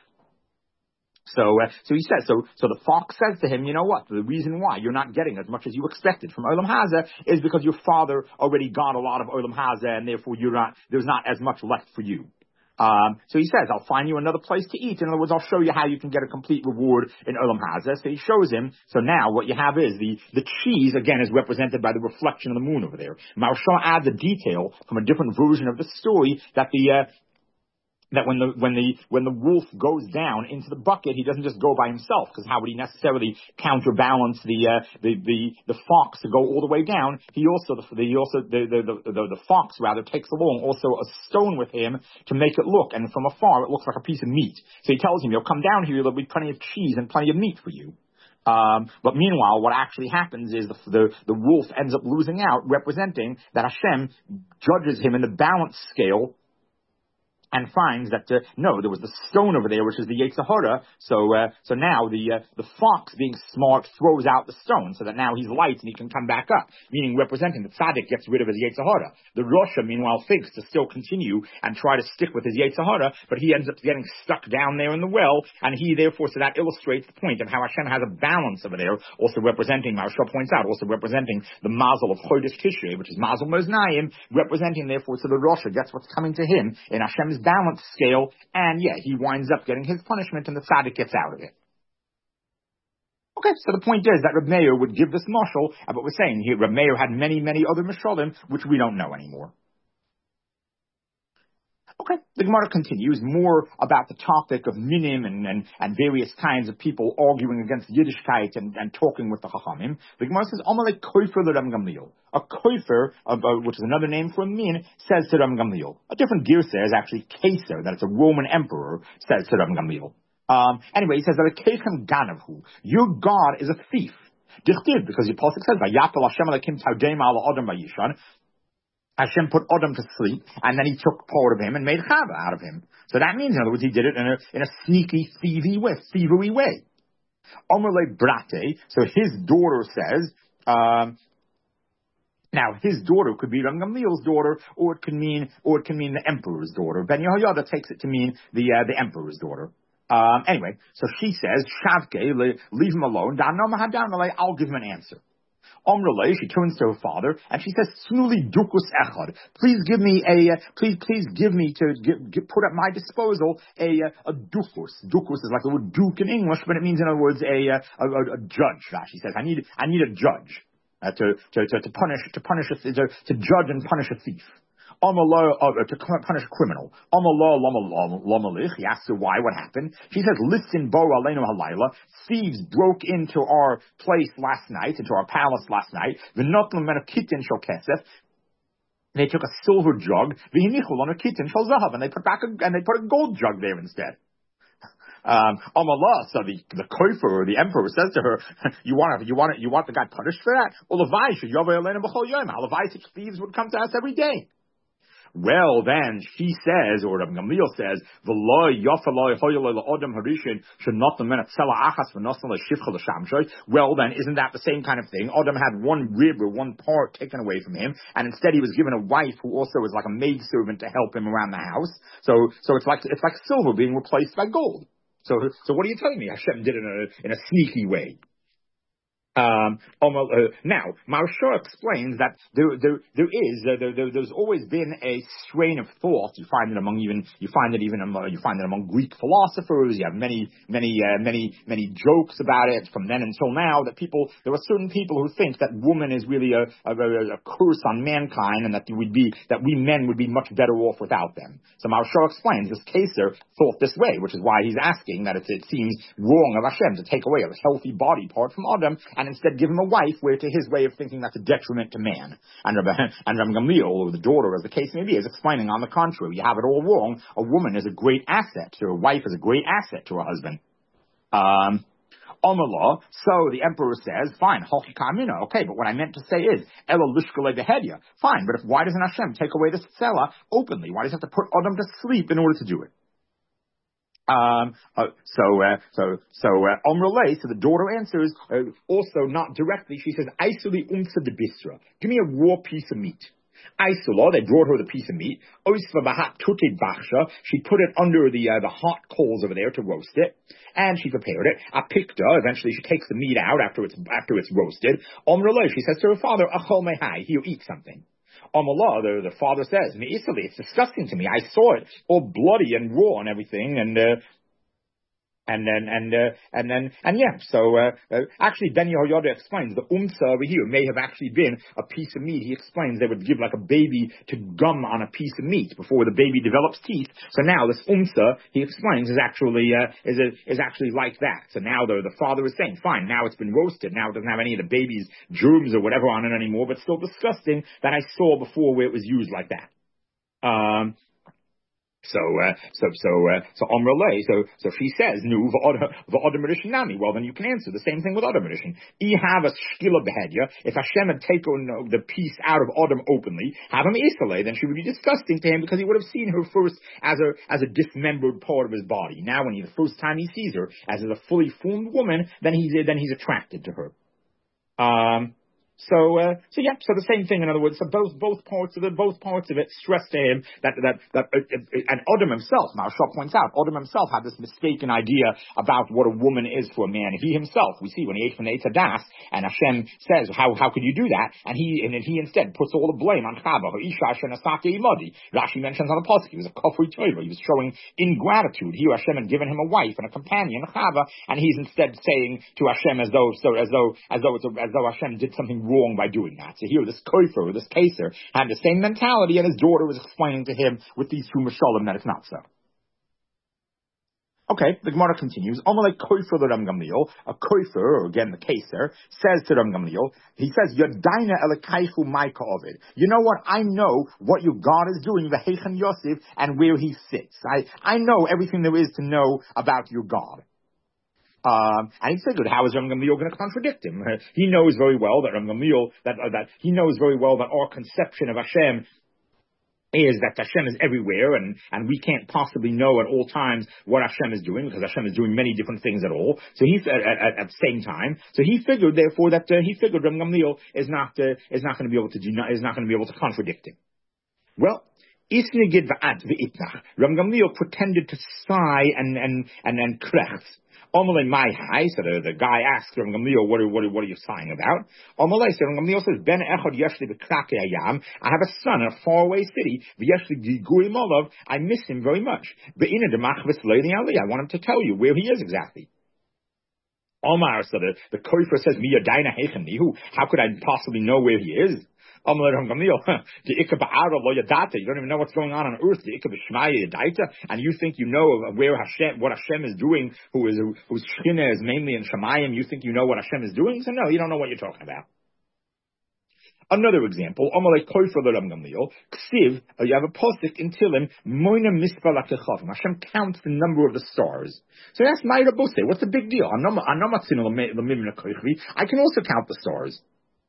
So, uh, so he says, so, so the fox says to him, you know what, the reason why you're not getting as much as you expected from Olam Hazeh is because your father already got a lot of Olam Hazeh, and therefore you're not, there's not as much left for you. Um, so he says, I'll find you another place to eat. In other words, I'll show you how you can get a complete reward in Olam Hazeh. So he shows him, so now what you have is the, the cheese, again, is represented by the reflection of the moon over there. Maharsha adds a detail from a different version of the story that the, uh, that when the when the when the wolf goes down into the bucket, he doesn't just go by himself, because how would he necessarily counterbalance the uh, the, the the fox to go all the way down? He also the, the also the the, the the the fox rather takes along also a stone with him to make it look, and from afar it looks like a piece of meat. So he tells him, "You'll come down here, there'll be plenty of cheese and plenty of meat for you." Um, but meanwhile, what actually happens is the, the the wolf ends up losing out, representing that Hashem judges him in the balance scale, and finds that uh, no, there was the stone over there, which is the Yetzer Hara. So, uh, so now the uh, the fox, being smart, throws out the stone, so that now he's light and he can come back up. Meaning, representing the tzaddik gets rid of his Yetzer Hara. The Rasha, meanwhile, thinks to still continue and try to stick with his Yetzer Hara, but he ends up getting stuck down there in the well, and he therefore, so that illustrates the point of how Hashem has a balance over there. Also representing, Maharsha points out, also representing the mazel of Chodesh Tishrei, which is mazel Moznayim, representing therefore, so the Rasha gets what's coming to him in Hashem's balance scale, and yeah, he winds up getting his punishment, and the tzaddik gets out of it. Okay, so the point is that Reb Meir would give this mashal, and what we're saying here, Reb Meir had many, many other mashalim, which we don't know anymore. Okay, the Gemara continues more about the topic of minim and, and, and various kinds of people arguing against Yiddishkeit and, and talking with the Chachamim. The Gemara says, Amalek koifer le Reb Gamliel. A koifer, uh, which is another name for a min, says to Reb Gamliel. A different girsa is actually Caesar, that it's a Roman emperor, says to Reb Gamliel. Um, anyway, he says that a keichem ganavhu. Your God is a thief. Dichtiv, because the Apostle says, Vayakel Hashem alekim tardema ala adam vayishan. Hashem put Adam to sleep, and then he took part of him and made Chava out of him. So that means, in other words, he did it in a, in a sneaky, thievery way. Thievery way. Omerle Brate, so his daughter says, um, now his daughter could be Reb Gamliel's daughter, or it can mean, or it can mean the emperor's daughter. Ben Yehoyada takes it to mean the uh, the emperor's daughter. Um, anyway, so she says, Shavke, leave him alone. I'll give him an answer. Amrullah, she turns to her father and she says, "Snuli dukus echad. Please give me a, uh, please, please give me to give, give, put at my disposal a a dukus. Dukus is like the word duke in English, but it means, in other words, a a, a, a judge." She says, "I need I need a judge uh, to, to to to punish to punish a, to, to judge and punish a thief." Amallah, uh, to punish a criminal. Amallah, lamalich. He asks her why, what happened. She says, "Listen, bo aleinu halayla. Thieves broke into our place last night, into our palace last night. V'notlu menu kitin shel kesef. They took a silver jug. V'hinichu lanu kitin shel zahav, and they put back a, and they put a gold jug there instead." Um, Amallah, so the the kofer or the emperor says to her, "You want you want you want the guy punished for that? Ulavai should yovei aleinu b'chol yom. Halavai such thieves would come to us every day." Well, then she says, or Rabbi Gamliel says, "Well, then isn't that the same kind of thing? Adam had one rib or one part taken away from him, and instead he was given a wife who also was like a maidservant to help him around the house. So, so it's like it's like silver being replaced by gold. So, so what are you telling me? Hashem did it in a in a sneaky way." Um, uh, now, Maharsha explains that there, there, there is, uh, there, there, there's always been a strain of thought. You find it among even, you find it even, among, you find it among Greek philosophers. You have many, many, uh, many, many jokes about it from then until now. That people, there are certain people who think that woman is really a, a, a curse on mankind, and that would be that we men would be much better off without them. So Maharsha explains this Keser thought this way, which is why he's asking that it, it seems wrong of Hashem to take away a healthy body part from Adam and instead give him a wife, where to his way of thinking that's a detriment to man. And Rabbi, and Rabbi Gamliel, or the daughter, as the case may be, is explaining on the contrary. You have it all wrong. A woman is a great asset. So a wife is a great asset to her husband. Um, Omerlah, so the emperor says, fine, Hoki Kamina, okay, but what I meant to say is, Ela Lishkale Behedya, fine, but if, why doesn't Hashem take away the Tzela openly? Why does he have to put Adam to sleep in order to do it? Um, uh, so, uh, so, so, uh, Omrele, so the daughter answers, uh, also not directly, she says, Aisuli umsa de bisra. Give me a raw piece of meat. Aisula, they brought her the piece of meat. Oisva bahat tutid baksha. She put it under the, uh, the hot coals over there to roast it. And she prepared it. Apikta, eventually she takes the meat out after it's, after it's roasted. Omrele, she says to her father, Achol mehai, he'll eat something. Amallah, the, the father says, it's disgusting to me. I saw it all bloody and raw and everything, and uh, and then and uh, and then and yeah. So uh, uh, actually, Ben Yehoyada explains the umsa over here may have actually been a piece of meat. He explains they would give like a baby to gum on a piece of meat before the baby develops teeth. So now this umsa, he explains, is actually uh, is a, is actually like that. So now the the father is saying, fine, now it's been roasted. Now it doesn't have any of the baby's germs or whatever on it anymore, but still disgusting that I saw before where it was used like that. Um. So, uh, so, so, uh, so, Omrele, so, so she says, nu, v'odem medicine nami. Well, then you can answer the same thing with odem medicine. I have a shkila behedya. If Hashem had taken the piece out of Adam openly, have him isale, then she would be disgusting to him because he would have seen her first as a, as a dismembered part of his body. Now, when he, the first time he sees her as a fully formed woman, then he's, then he's attracted to her. Um, So, uh, so yeah, so the same thing, in other words, so both, both parts of it, both parts of it stress to him that, that, that, uh, uh, and Adam himself, Maharsha points out, Adam himself had this mistaken idea about what a woman is for a man. He himself, we see when he ate from the Eitz Hadas, and Hashem says, how, how could you do that? And he, and he instead puts all the blame on Chava, or Isha Shenasake Imadi. Rashi mentions on the Pasuk, he was a kafri toiva, he was showing ingratitude. Here Hashem had given him a wife and a companion, Chava, and he's instead saying to Hashem as though, so, as though, as though it's a, as though Hashem did something wrong by doing that. So here, this kofer, this Keser, had the same mentality, and his daughter was explaining to him with these two mashalim that it's not so. Okay, the Gemara continues. Amalek kofer the Ram Gamliel, a kofer, or again the Keser, says to Ram Gamliel, he says, Yadaina elekaichu maika ovid. You know what? I know what your God is doing, v'heichen Yosef, and where he sits. I, I know everything there is to know about your God. Um, and he figured, how is Ram Gamliel going to contradict him? He knows very well that Ram Gamliel, that, uh, that he knows very well that our conception of Hashem is that Hashem is everywhere, and, and we can't possibly know at all times what Hashem is doing, because Hashem is doing many different things at all. So he at, at, at the same time, so he figured, therefore, that uh, he figured Ram Gamliel is not uh, is not going to be able to do, is not going to be able to contradict him. Well, Isnigid va'at v'itnach. Ram Gamliel pretended to sigh and and and then krecht. Omalei my high. So the, the guy asked Ram Gamliel, what are what are, what are you sighing about? Omalei, so Ram Gamliel says, Ben echad yeshli b'krake ayam. I have a son in a faraway city. V'yeshli gigurim olav. I miss him very much. Be'ina demachvis leini ali. I want him to tell you where he is exactly. Omar, so the the kofer says, Miya daina hechen nihu. How could I possibly know where he is? You don't even know what's going on on earth. And you think you know where Hashem, what Hashem is doing, who is whose Shekhinah is mainly in Shemayim. You think you know what Hashem is doing? So no, you don't know what you're talking about. Another example, Ksiv, you have a postic in Tilim, Moina Mispal Akechavim. Hashem counts the number of the stars. So that's Mayra Bose. What's the big deal? I can also count the stars.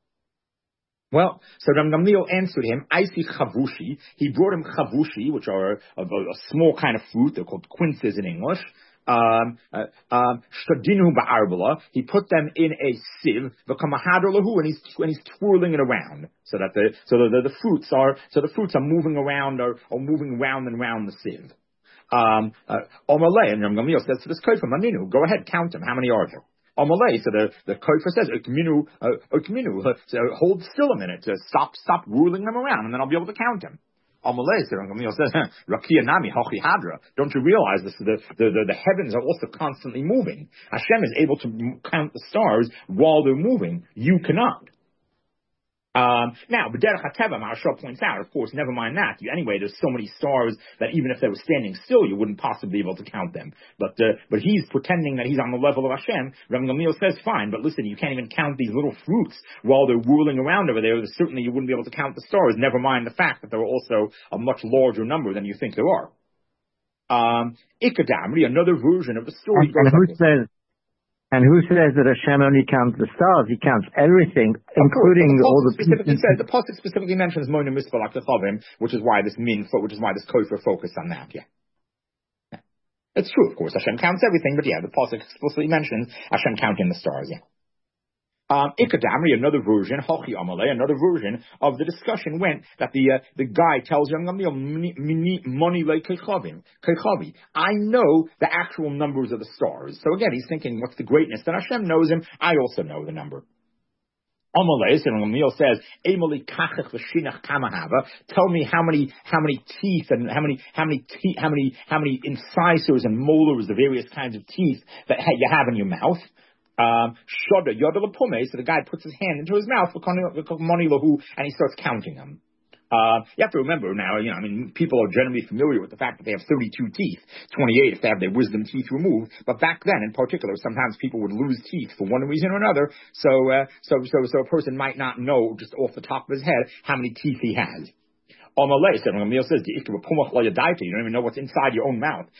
Well, so Ram Gamliel answered him, I see chavushi. He brought him chavushi, which are a, a, a small kind of fruit. They're called quinces in English. Um, uh, um, ba'arbala. He put them in a sieve, and he's, and he's twirling it around. So that the, so the, the, the fruits are, so the fruits are moving around, or, or moving round and round the sieve. Um, uh, Omalei, and Ram Gamliel says to this kofer, Maninu, go ahead, count them. How many are there? Amalei, so the, the kofer says, Ukminu, uh, Ukminu, uh, so hold still a minute, to stop, stop ruling them around, and then I'll be able to count them. Amalei, so Gamliel says, Rakia nami, hochi hadra. Don't you realize this? The, the, the, the heavens are also constantly moving. Hashem is able to count the stars while they're moving. You cannot. Um, now, B'derech HaTeva, Maharsha points out, of course, never mind that. You, anyway, there's so many stars that even if they were standing still, you wouldn't possibly be able to count them. But uh, but he's pretending that he's on the level of Hashem. Ram Gamliel says, fine, but listen, you can't even count these little fruits while they're whirling around over there. Certainly you wouldn't be able to count the stars, never mind the fact that there are also a much larger number than you think there are. Um, Ikadamri, another version of the story. And, and who says... And who says that Hashem only counts the stars? He counts everything, including the all the. Specifically says the pasuk specifically mentions Moina Mispal Akechavim, which is why this min, which is why this kofer focused on that. Yeah. yeah, it's true, of course. Hashem counts everything, but yeah, the pasuk explicitly mentions Hashem counting the stars. Yeah. Um, Ikadamri, another version, Hochi Amalei, another version of the discussion went that the uh, the guy tells Ram Gamliel, Moni le Kechavi. I know the actual numbers of the stars. So again, he's thinking, what's the greatness? Then Hashem knows him. I also know the number. Amalei, and Ram Gamliel says, Emali kachach v'shinach kamahava. Tell me how many how many teeth and how many how many teeth how many how many incisors and molars, the various kinds of teeth that you have in your mouth. Um, Shoda Yoda Lapume, so the guy puts his hand into his mouth for money lahu, and he starts counting them. Uh, you have to remember now, you know, I mean, people are generally familiar with the fact that they have thirty-two teeth, twenty-eight if they have their wisdom teeth removed. But back then, in particular, sometimes people would lose teeth for one reason or another. So, uh, so, so, so a person might not know just off the top of his head how many teeth he has. Amalei, so Gamliel says, you don't even know what's inside your own mouth.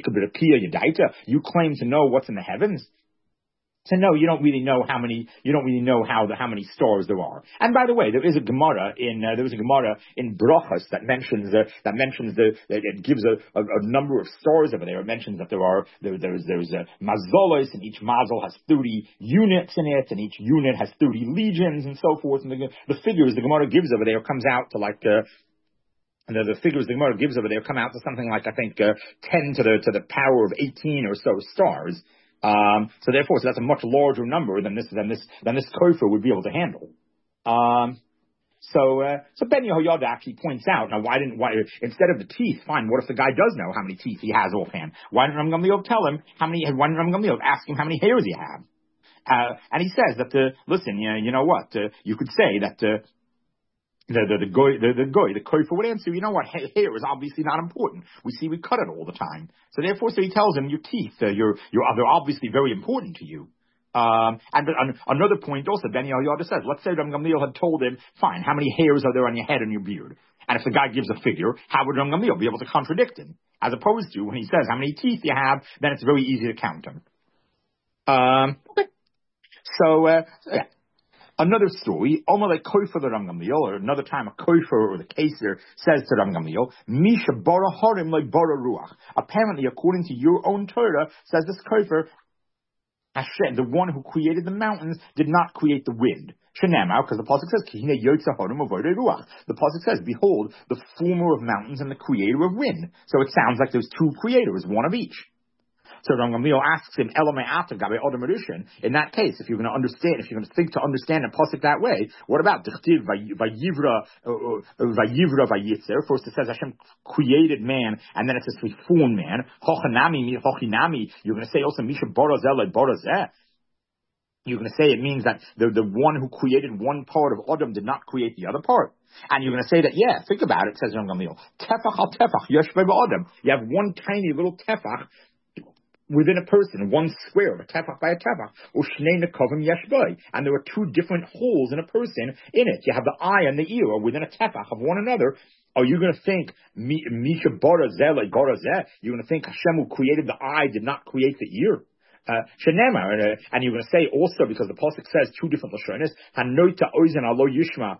You claim to know what's in the heavens. So no, you don't really know how many. You don't really know how the how many stars there are. And by the way, there is a Gemara in uh, there was a Gemara in Brachos that mentions uh, that mentions the that it gives a, a, a number of stars over there. It mentions that there are there, there's there's a mazolos, and each mazol has thirty units in it, and each unit has thirty legions, and so forth. And the, the figures the Gemara gives over there comes out to like. Uh, And the, the figures the Gemara gives over there come out to something like I think uh, ten to the to the power of eighteen or so stars. Um, so therefore, so that's a much larger number than this than this than this kofer would be able to handle. Um, so uh, so Ben Yehoyada actually points out, now why didn't why instead of the teeth, fine, what if the guy does know how many teeth he has offhand? Why didn't Ram Gamliel tell him how many? Why didn't Ram Gamliel ask him how many hairs he have? Uh, and he says that uh, listen, you know, you know what? Uh, you could say that. Uh, The the the goy the, the goy the kofer would answer, you know what, hair is obviously not important. We see we cut it all the time. So therefore, so he tells him your teeth, uh, your your they're obviously very important to you. Um, and uh, another point also, Ben Yehoyada says, let's say Ram Gamliel had told him, fine, how many hairs are there on your head and your beard? And if the guy gives a figure, how would Ram Gamliel be able to contradict him? As opposed to when he says how many teeth you have, then it's very easy to count them. Um, okay. So uh, yeah. Another story, Omalei kofer the Ram Gamliel, or another time a kofer or the kaser says to Ram Gamliel, Misha bara harim like bara ruach. Apparently, according to your own Torah, says this kofer, Hashem, the one who created the mountains, did not create the wind. Shenamar, because the pasuk says, Kihine Yotza Hodom Avodah Ruach. The pasuk says, behold, the former of mountains and the creator of wind. So it sounds like there's two creators, one of each. So Ram Gamliel asks him, Elamei Atav Gabe Adam Rishon. In that case, if you're going to understand, if you're going to think to understand a pasuk that way, what about Dichtiv Vayivra Vayivra Vayitzer? First it says Hashem created man, and then it says we formed man. Hochanami Hochinami. You're going to say also Misha Borazeh Borazeh. You're going to say it means that the the one who created one part of Adam did not create the other part. And you're going to say that, yeah, think about it, says Ram Gamliel. Tefach al tefach yeshvei ba'adam. You have one tiny little tefach within a person, one square of a tefach by a tefach, or shnei nekavim yeshbei, and there are two different holes in a person in it. You have the eye and the ear are within a tefach of one another. Are you going to think Misha Barazeh like Barazeh? You're going to think Hashem who created the eye did not create the ear? Uh, Shenema, uh, and you're going to say also because the pasuk says two different lashonos, Hanoita oizen alo yishma.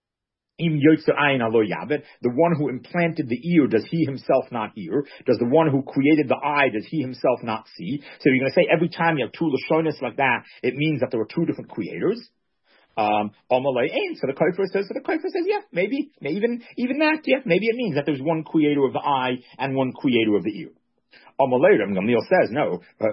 The one who implanted the ear, does he himself not hear? Does the one who created the eye, does he himself not see? So you're going to say every time you have two lashonos like that, it means that there were two different creators. Um, so the Kaifer says, so the Kaifer says, yeah, maybe, even, even that, yeah, maybe it means that there's one creator of the eye and one creator of the ear. Amalei, Gamliel says, no, uh,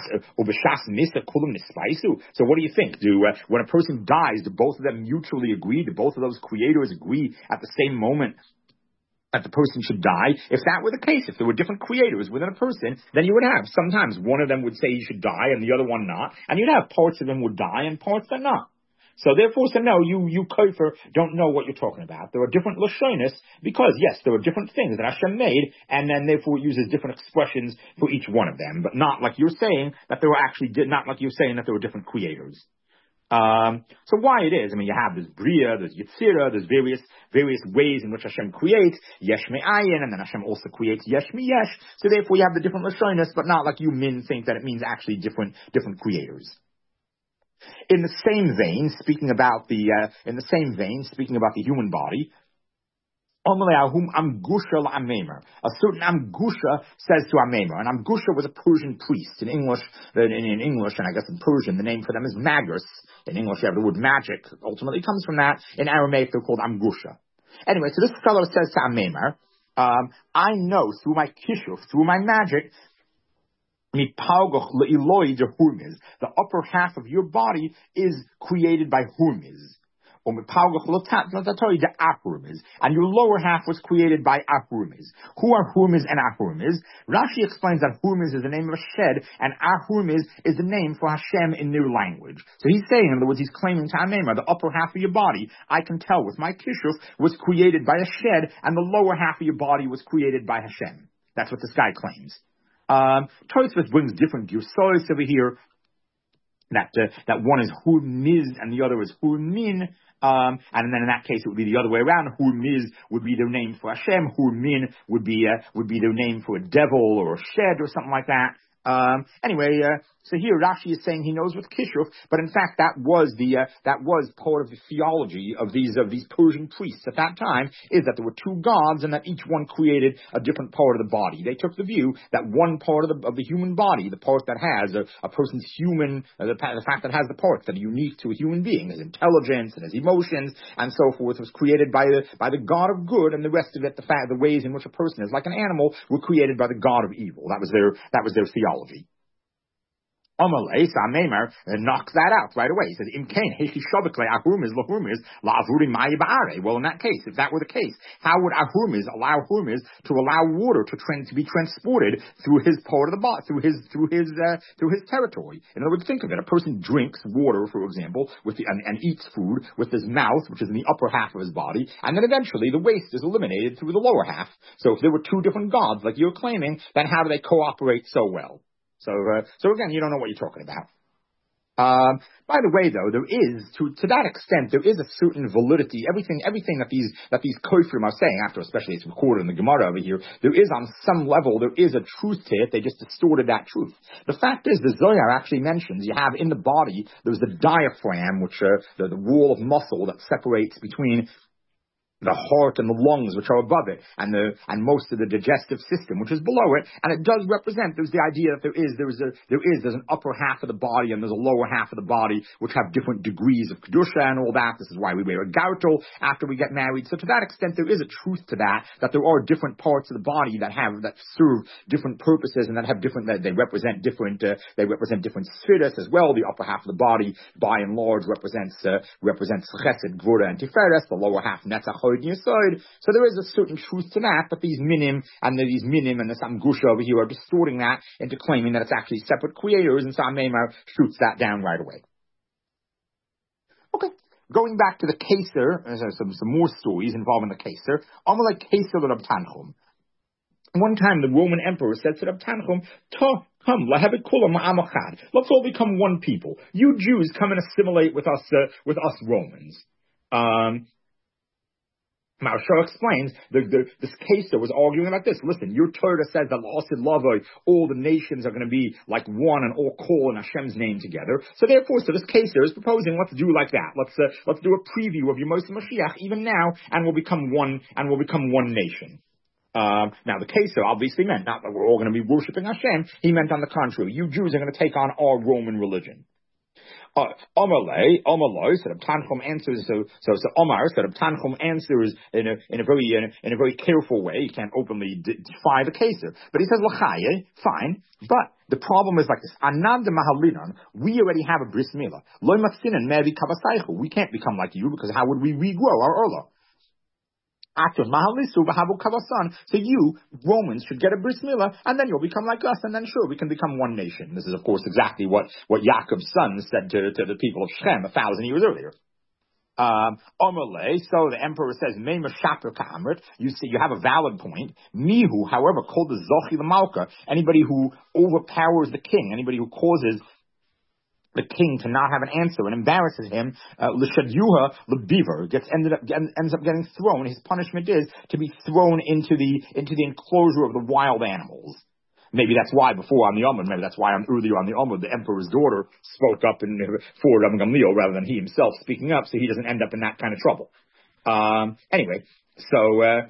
so what do you think? Do, uh, when a person dies, do both of them mutually agree? Do both of those creators agree at the same moment that the person should die? If that were the case, if there were different creators within a person, then you would have, sometimes one of them would say he should die and the other one not, and you'd have parts of them would die and parts that not. So therefore, so no, you, you Kofer don't know what you're talking about. There are different Lashonis, because yes, there are different things that Hashem made, and then therefore it uses different expressions for each one of them, but not like you're saying that there were actually, not like you're saying that there were different creators. Um, so why it is, I mean, you have this Bria, there's Yetzirah, there's various, various ways in which Hashem creates, Yesh Me'ayin, and then Hashem also creates Yesh Me'yesh, so therefore you have the different Lashonis, but not like you min think that it means actually different, different creators. In the same vein, speaking about the, uh, in the same vein, speaking about the human body, a certain Amgusha says to Amemer, and Amgusha was a Persian priest. In English, in, in English, and I guess in Persian, the name for them is Magus. In English, you have the word magic. Ultimately comes from that. In Aramaic, they're called Amgusha. Anyway, so this fellow says to Amemer, um, I know through my kishuf, through my magic, the upper half of your body is created by Hurmiz. And your lower half was created by Ahurmiz. Who are Hurmiz and Ahurmiz? Rashi explains that Hurmiz is the name of a shed, and Ahurmiz is the name for Hashem in their language. So he's saying, in other words, he's claiming to Amemah, the upper half of your body, I can tell with my kishuf, was created by a shed, and the lower half of your body was created by Hashem. That's what this guy claims. Um, Tosfos brings different Gursos over here. That uh, that one is Hurmiz and the other is Hurmin. Um, and then in that case, it would be the other way around. Hurmiz would be their name for Hashem. Hurmin would be uh, would be their name for a devil or a shed or something like that. Um, anyway, uh, so here Rashi is saying he knows with Kishuf, but in fact that was the uh, that was part of the theology of these of these Persian priests at that time, is that there were two gods and that each one created a different part of the body. They took the view that one part of the of the human body, the part that has a, a person's human, uh, the, the fact that has the parts that are unique to a human being, his intelligence and his emotions and so forth, was created by the by the God of good, and the rest of it, the fact, the ways in which a person is like an animal, were created by the God of evil. That was their that was their theology. Amalei, so Amemer knocks that out right away. He says, well, in that case, if that were the case, how would Ahurmiz allow Hurmiz to allow water to, trans- to be transported through his part of the body, through his through his uh, through his territory? In other words, think of it: a person drinks water, for example, with the, and, and eats food with his mouth, which is in the upper half of his body, and then eventually the waste is eliminated through the lower half. So, if there were two different gods, like you're claiming, then how do they cooperate so well? So, uh, so again, you don't know what you're talking about. Um, by the way, though, there is, to, to that extent, there is a certain validity. Everything, everything that these, that these Kofrim are saying, after especially it's recorded in the Gemara over here, there is on some level, there is a truth to it. They just distorted that truth. The fact is, the Zohar actually mentions you have in the body, there's the diaphragm, which, uh, the, the wall of muscle that separates between the heart and the lungs, which are above it, and the and most of the digestive system, which is below it, and it does represent. There's the idea that there is there is a there is there's an upper half of the body and there's a lower half of the body which have different degrees of kedusha and all that. This is why we wear a gartel after we get married. So to that extent, there is a truth to that. That there are different parts of the body that have that serve different purposes and that have different that they represent different uh, they represent different spheres as well. The upper half of the body, by and large, represents uh, represents chesed, gvura, and tiferes. The lower half, netzach, hod, yesod. So there is a certain truth to that, but these minim and these minim and the samgusha over here are distorting that into claiming that it's actually separate creators, and Sam Meimar shoots that down right away. Okay, going back to the Keser, there's some, some more stories involving the Keser. Amalek Keser Rab Tanchum. One time the Roman emperor said to Rab Tanchum, "Ta, come, lahavit kulam ma'amachad. Let's all become one people. You Jews come and assimilate with us, uh, with us Romans." Um, Maharsha explains, the, the, this Keser was arguing about this. Listen, your Torah says that L'Asid Lavoi, all the nations are going to be like one and all call in Hashem's name together. So therefore, so this Keser is proposing, let's do like that. Let's, uh, let's do a preview of your Moshe Mashiach even now, and we'll become one, and we'll become one nation. Um, now the Keser obviously meant not that we're all going to be worshiping Hashem. He meant on the contrary, you Jews are going to take on our Roman religion. Omarle, Omarlo, so Rab Tanchum answers, so, so, so Omar, so Rab Tanchum answers in a, in a very, in a, in a very careful way. He can't openly d- defy the Keser. But he says, L'chaye, fine, but the problem is like this. Anad de Mahalinon, we already have a bris milah. Lo matzinen mevi kavasaychu. We can't become like you, because how would we regrow our Orla? So you, Romans, should get a bris milah, and then you'll become like us, and then sure, we can become one nation. This is, of course, exactly what, what Yaakov's son said to, to the people of Shem a thousand years earlier. Um, so the emperor says, you see, you have a valid point. Mihu, however, called the Zochi Lamalka, anybody who overpowers the king, anybody who causes the king to not have an answer and embarrasses him, l'shadyuha l'biver, gets ended up ends up getting thrown. His punishment is to be thrown into the into the enclosure of the wild animals. Maybe that's why before on the Amud, maybe that's why on, earlier on the Amud, the emperor's daughter spoke up in, for Rabban Gamliel rather than he himself speaking up, so he doesn't end up in that kind of trouble. Um, anyway, so. Uh,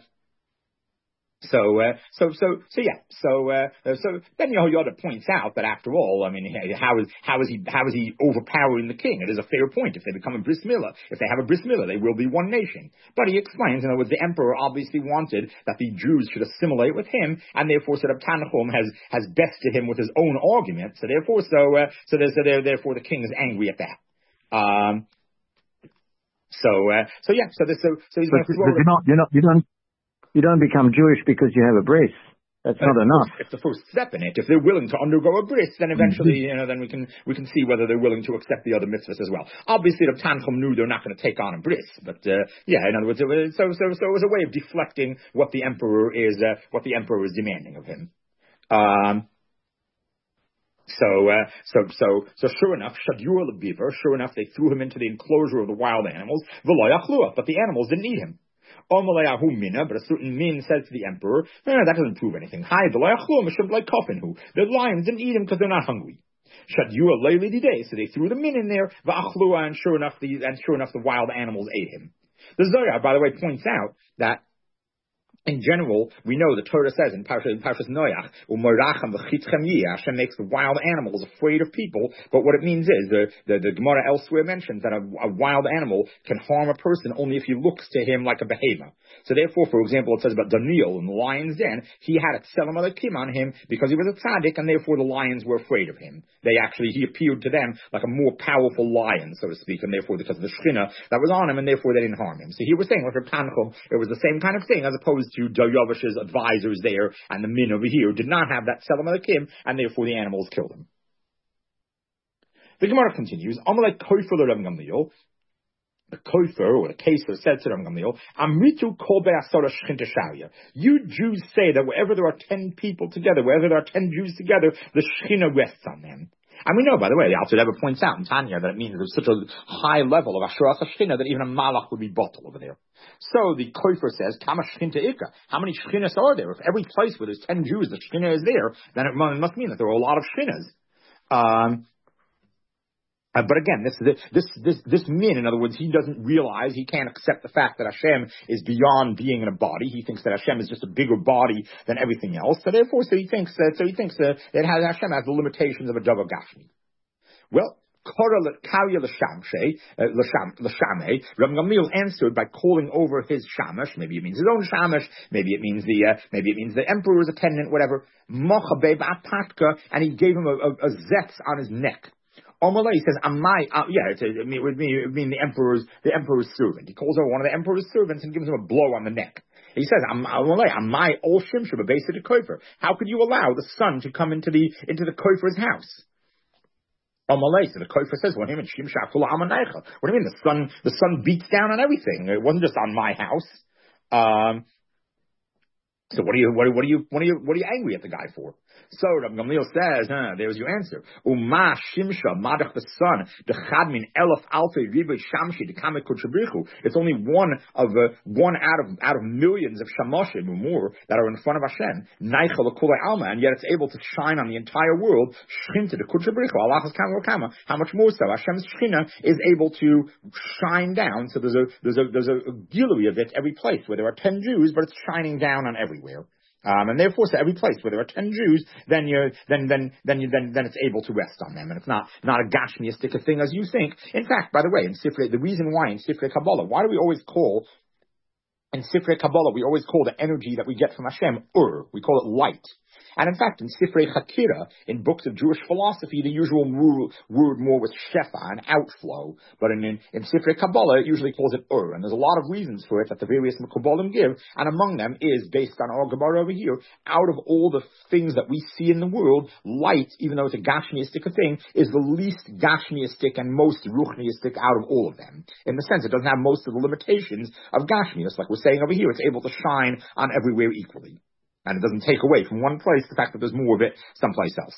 So, uh, so, so, so, yeah. So, uh, so then Yehoyada points out that after all, I mean, how is how is he how is he overpowering the king? It is a fair point. If they become a bris milah, if they have a bris milah, they will be one nation. But he explains, in other words, the emperor obviously wanted that the Jews should assimilate with him, and therefore, so Rab Tanchum has has bested him with his own argument. So therefore, so uh, so there's so there, therefore the king is angry at that. Um. So, uh, so yeah. So this so so he's going to throw. You're not. You're not. You don't. You don't become Jewish because you have a bris. That's not enough. It's the first step in it. If they're willing to undergo a bris, then eventually, you know, then we can we can see whether they're willing to accept the other mitzvahs as well. Obviously, the Tanchum knew they're not going to take on a bris, but uh, yeah, in other words, it was, so so so it was a way of deflecting what the emperor is uh, what the emperor is demanding of him. Um. So, uh, so, so, so, sure enough, Shadur Lebiver, sure enough, they threw him into the enclosure of the wild animals. But the animals didn't eat him. But a certain min says to the emperor, eh, that doesn't prove anything. Hi, the lions didn't eat him because they're not hungry. So they threw the min in there, and sure enough, the and sure enough, the wild animals ate him. The Zohar, by the way, points out that in general, we know the Torah says in Parshas, Parshas Noach, Hashem makes the wild animals afraid of people, but what it means is, the, the, the Gemara elsewhere mentions that a, a wild animal can harm a person only if he looks to him like a behemoth. So therefore, for example, it says about Daniel in the lion's den, he had a tselem alekim on him because he was a tzaddik, and therefore the lions were afraid of him. They actually, he appeared to them like a more powerful lion, so to speak, and therefore because of the shechina that was on him, and therefore they didn't harm him. So he was saying, with Reb Tanchum, it was the same kind of thing, as opposed to Daryavish's advisors there, and the min over here did not have that tselem alekim, and therefore the animals killed him. The Gemara continues, Amalek koifer le Rav Gamliel, the koifer, or the Keser, said to Rav Gamliel, Amritu kol be'asara shchinta sharia. You Jews say that wherever there are ten people together, wherever there are ten Jews together, the shechina rests on them. And we know, by the way, the Alter Rebbe points out in Tanya that it means there's such a high level of Asheras HaShechina that even a Malach would be bottled over there. So the Koifer says, Kama Shechinta Ika. How many Shechinas are there? If every place where there's ten Jews, the Shechina is there, then it must mean that there are a lot of Shechinas. Um, Uh, but again, this, this, this, this min, in other words, he doesn't realize, he can't accept the fact that Hashem is beyond being in a body. He thinks that Hashem is just a bigger body than everything else. So therefore, so he thinks that, so he thinks that it has, Hashem has the limitations of a Davar Gashmi. Well, Karya L'Shamshe, L'Shameh, Rav Gamliel answered by calling over his Shamash. Maybe it means his own Shamash. Maybe it means the, uh, maybe it means the emperor's attendant, whatever. Mochabe Ba'apatka, and he gave him a, a, a zetz on his neck. Omalei, he says, Amai, uh, yeah, it's, it, would mean, it would mean the emperor's, the emperor's servant. He calls over one of the emperor's servants and gives him a blow on the neck. He says, Amalei, Amai, ol shimshah, b'beis the kofer. How could you allow the son to come into the, into the kofer's house? Omalei, so the kofer says, well, him and shimshah kula amaneicha. What do you mean? The son, the son beats down on everything. It wasn't just on my house. Um, so what are you, what, what are you, what are you, what are you angry at the guy for? So Rav Gamliel says, huh, there's your answer. Uma shimsha madach the son the chadmin elef alfei ribei shamshi the kamek kutshabrichu. It's only one of uh, one out of out of millions of shamoshim or more that are in front of Hashem. Neichel l'kulei alma, and yet it's able to shine on the entire world. Shchinta the kutshabrichu. Allah's kama kama. How much more so? Hashem's shchina is able to shine down. So there's a there's a there's a, a gilui of it every place where there are ten Jews, but it's shining down on everywhere. Um, and therefore, so every place where there are ten Jews, then you, then, then, then you, then, then it's able to rest on them, and it's not, not a gashmiistic thing as you think. In fact, by the way, in Sifrei, the reason why in Sifrei Kabbalah, why do we always call, in Sifrei Kabbalah, we always call the energy that we get from Hashem Ur. We call it light. And in fact, in Sifrei Chakira, in books of Jewish philosophy, the usual word more with shefa, an outflow. But in, in, in Sifrei Kabbalah, it usually calls it Ur. And there's a lot of reasons for it that the various Mekubalim give. And among them is, based on our Gemara over here, out of all the things that we see in the world, light, even though it's a Gashmiistic thing, is the least Gashmiistic and most Ruchniistic out of all of them. In the sense, it doesn't have most of the limitations of Gashmius. Like we're saying over here, it's able to shine on everywhere equally. And it doesn't take away from one place the fact that there's more of it someplace else.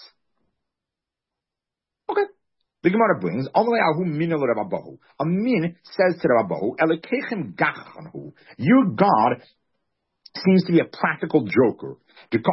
Okay. The Gemara brings, a min says to the Rabbahu, Elekechem gachanhu, your God seems to be a practical joker. Hashem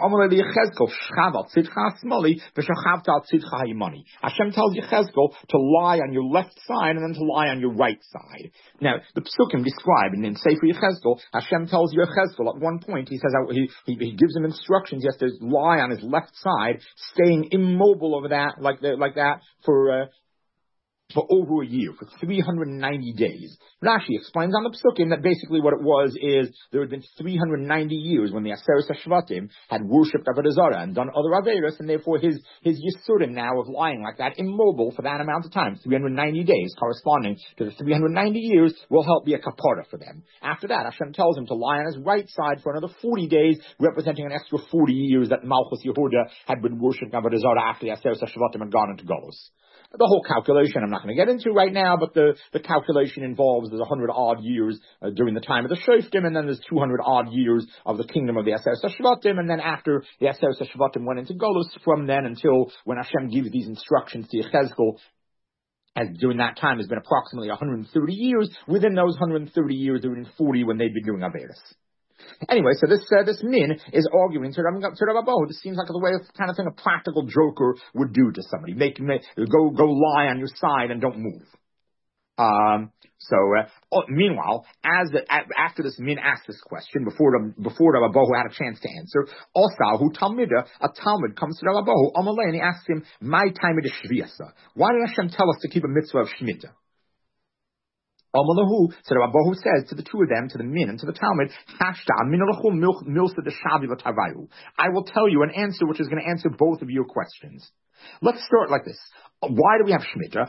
tells Yechezkel to lie on your left side and then to lie on your right side. Now, the Psukim describe, and in Sefer Yechezkel, Hashem tells Yechezkel at one point, he says, he, he, he gives him instructions, he has to lie on his left side, staying immobile over that, like, the, like that, for, uh, for over a year, for three hundred ninety days. Rashi explains on the Psukim that basically what it was is there had been three hundred ninety years when the Aseret HaShvatim had worshipped Avodah Zarah and done other Averos, and therefore his, his Yisurim now of lying like that, immobile for that amount of time, three hundred ninety days, corresponding to the three hundred ninety years, will help be a kapara for them. After that, Hashem tells him to lie on his right side for another forty days, representing an extra forty years that Malchus Yehuda had been worshipping Avodah Zarah after the Aseret HaShvatim had gone into Golus. The whole calculation I'm not going to get into right now, but the, the calculation involves there's one hundred odd years uh, during the time of the Shoftim, and then there's two hundred odd years of the kingdom of the Aseret HaShvatim, and then after the Aseret HaShvatim went into Golus, from then until when Hashem gives these instructions to Yechezkel, as during that time has been approximately one hundred thirty years. Within those one hundred thirty years, there have been forty when they've been doing Averis. Anyway, so this uh, this min is arguing to Rav Abahu. This seems like the way, kind of thing a practical joker would do to somebody. Make, make go go lie on your side and don't move. Um. So uh, oh, meanwhile, as the, after this min asked this question, before the, before Rav Abahu had a chance to answer, also who Talmida, a Talmud comes to Rav Abahu Amalei, and he asks him, "My time is shviyasa. Why did Hashem tell us to keep a mitzvah of shmita?" Amalahu, so the Rabbahu says to the two of them, to the min and to the Talmud, I will tell you an answer which is going to answer both of your questions. Let's start like this. Why do we have Shemitah?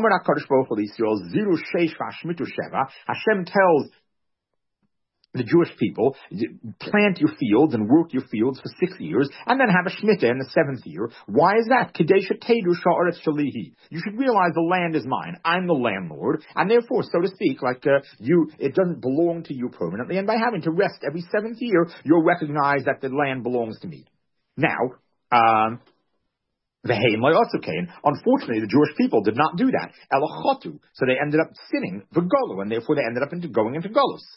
Hashem tells the Jewish people, plant your fields and work your fields for six years, and then have a Shemitah in the seventh year. Why is that? You should realize the land is mine. I'm the landlord, and therefore, so to speak, like uh, you, it doesn't belong to you permanently, and by having to rest every seventh year, you'll recognize that the land belongs to me. Now, um, the Haim also came. Unfortunately, the Jewish people did not do that. Elachotu, so they ended up sinning, V'golu, and therefore they ended up into going into Golus.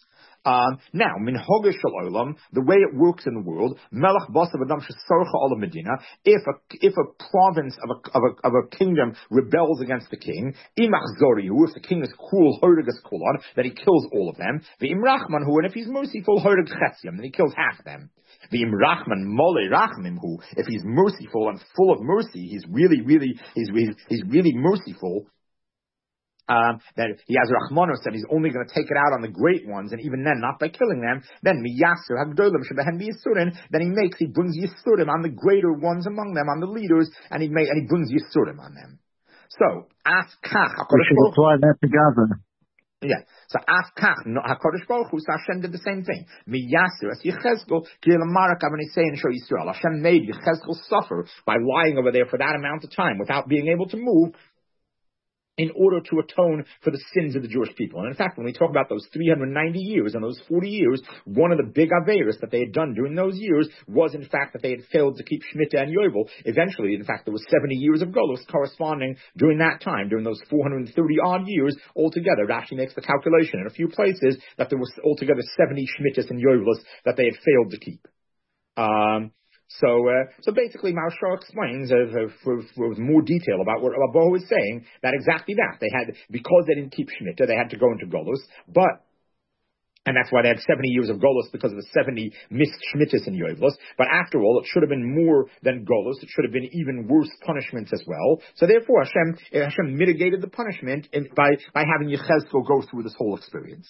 Um, now, minhoga shel olam, the way it works in the world, melech basav adam shesorcha olam medina. If a if a province of a of a of a kingdom rebels against the king, imach zorihu, if the king is cruel, horigas kulon, then he kills all of them. V'im rachman hu, and if he's merciful, horig chetzim, then he kills half of them. V'im rachman mole rachmim hu, if he's merciful and full of mercy, he's really really he's he's, he's really merciful. Um, that he has rachmanos and he's only going to take it out on the great ones, and even then, not by killing them. Then miyaser hagdolim shebehen biyisurim. Then he makes, he brings yisurim on the greater ones among them, on the leaders, and he make, and he brings yisurim on them. So ask kach. We should apply that to Gaza. Yeah. So ask kach. Hakadosh Baruch Hu, Hashem did the same thing. Miyaser as Yechezkel ki'elamarak avnei and show Yisrael. Hashem made Yechezkel suffer by lying over there for that amount of time without being able to move, in order to atone for the sins of the Jewish people. And in fact, when we talk about those three hundred ninety years and those forty years, one of the big averos that they had done during those years was, in fact, that they had failed to keep Shemitah and Yovel. Eventually, in fact, there was seventy years of Golus corresponding during that time, during those four hundred thirty odd years altogether. Rashi makes the calculation in a few places that there was altogether seventy Shemitahs and Yovelus that they had failed to keep. Um, So, uh, so basically, Maharsha explains uh, for, for more detail about what Rabbahu is saying, that exactly that. They had, because they didn't keep Shemitah, they had to go into Golus, but, and that's why they had seventy years of Golus, because of the seventy missed Shemitahs and Yovelus. But after all, it should have been more than Golus. It should have been even worse punishments as well. So therefore, Hashem, Hashem mitigated the punishment in, by, by having Yechezkel go through this whole experience.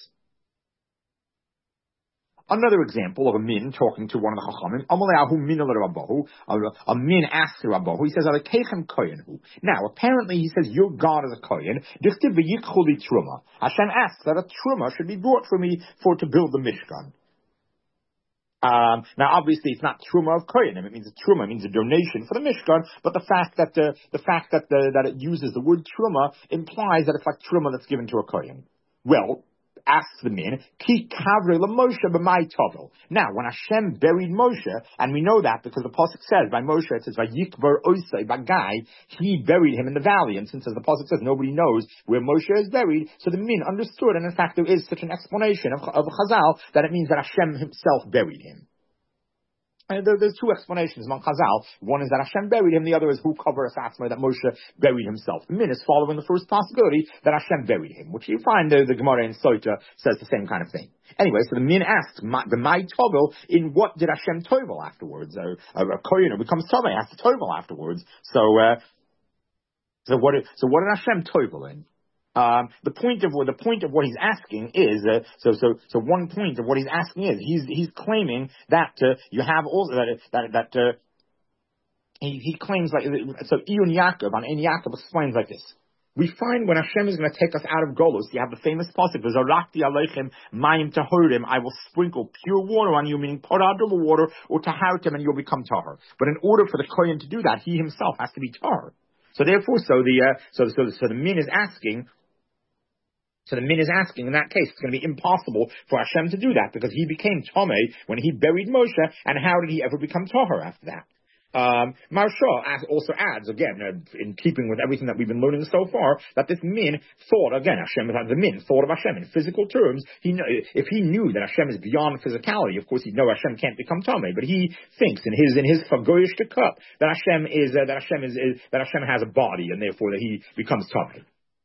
Another example of a min talking to one of the chachamim. A min asks Rabbahu. He says, now, apparently, he says, your God is a kohen. Hashem asks that a truma should be brought for me for to build the Mishkan. Um, now, obviously, it's not truma of kohen. It means a truma. It means a donation for the Mishkan. But the fact that uh, the fact that the, that it uses the word truma implies that it's like truma that's given to a kohen. Well, asks the min, ki kavre la Moshe b'mai tovel. Now, when Hashem buried Moshe, and we know that because the pasuk says by Moshe, it says by Yikvar Osei Bagai, he buried him in the valley. And since as the pasuk says nobody knows where Moshe is buried, so the min understood, and in fact there is such an explanation of, of Chazal that it means that Hashem himself buried him. And there, there's two explanations among Chazal. One is that Hashem buried him. The other is who cover asasma that Moshe buried himself. The min is following the first possibility that Hashem buried him, which you find the, the Gemara in Sota says the same kind of thing. Anyway, so the min asks, the my tovel, in what did Hashem tovel afterwards? A, a, a kohen becomes tomei after tovel afterwards. So, uh, so what? So what did Hashem tovel in? Um, the point of the point of what he's asking is uh, so so so one point of what he's asking is he's he's claiming that uh, you have also that that that uh, he he claims like so Iyun Yaakov on Ein Yaakov explains like this. We find when Hashem is going to take us out of Golus, you have the famous pasuk, "V'zarakti aleichem mayim tahorim," I will sprinkle pure water on you, meaning parad water, or tahartim, and you'll become tahor. But in order for the kohen to do that, he himself has to be tahor. So therefore, so the uh, so so so the min is asking. So the min is asking, in that case, it's going to be impossible for Hashem to do that, because he became Tomei when he buried Moshe, and how did he ever become Tahor after that? Um, Maharsha also adds, again, uh, in keeping with everything that we've been learning so far, that this min thought, again, Hashem, the min thought of Hashem in physical terms. He, if he knew that Hashem is beyond physicality, of course he'd know Hashem can't become Tomei, but he thinks in his, in his Fagoyish Tekut, that Hashem is, uh, that Hashem is, is, that Hashem has a body, and therefore that he becomes Tomei.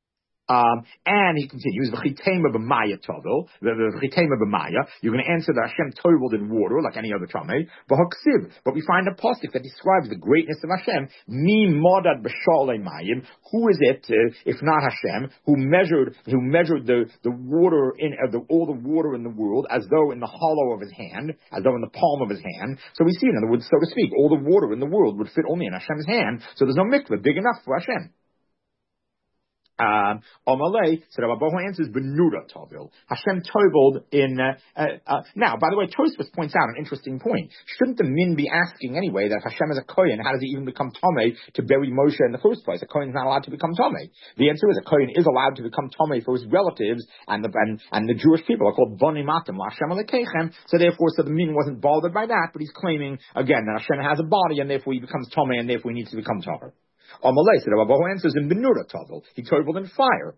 Um, and he continues, V'chitema b'maya tovel, V'chitema b'maya, you're going to answer that Hashem toveled in water, like any other Tomei, V'hoksiv, but we find a pasuk that describes the greatness of Hashem, Mi modad b'shalei mayim, who is it, uh, if not Hashem, who measured, who measured the, the water in, uh, the, all the water in the world, as though in the hollow of his hand, as though in the palm of his hand. So we see, in other words, so to speak, all the water in the world would fit only in Hashem's hand, so there's no mikveh big enough for Hashem. Um, Omalei, so Rabbi Bohu answers, Benura Tovil. Hashem toveled in, uh, uh, uh, now, by the way, Tosfos points out an interesting point. Shouldn't the min be asking anyway that if Hashem is a Kohen, how does he even become Tomei to bury Moshe in the first place? A Kohen is not allowed to become Tomei. The answer is a Kohen is allowed to become Tomei for his relatives, and the, and, and the Jewish people are called Boni Matim, Hashem Alekechem, so therefore, so the min wasn't bothered by that, but he's claiming, again, that Hashem has a body, and therefore he becomes Tomei, and therefore he needs to become Tahor. Amalei said, Rabbi answers in Benura Tavel. He toveled in fire.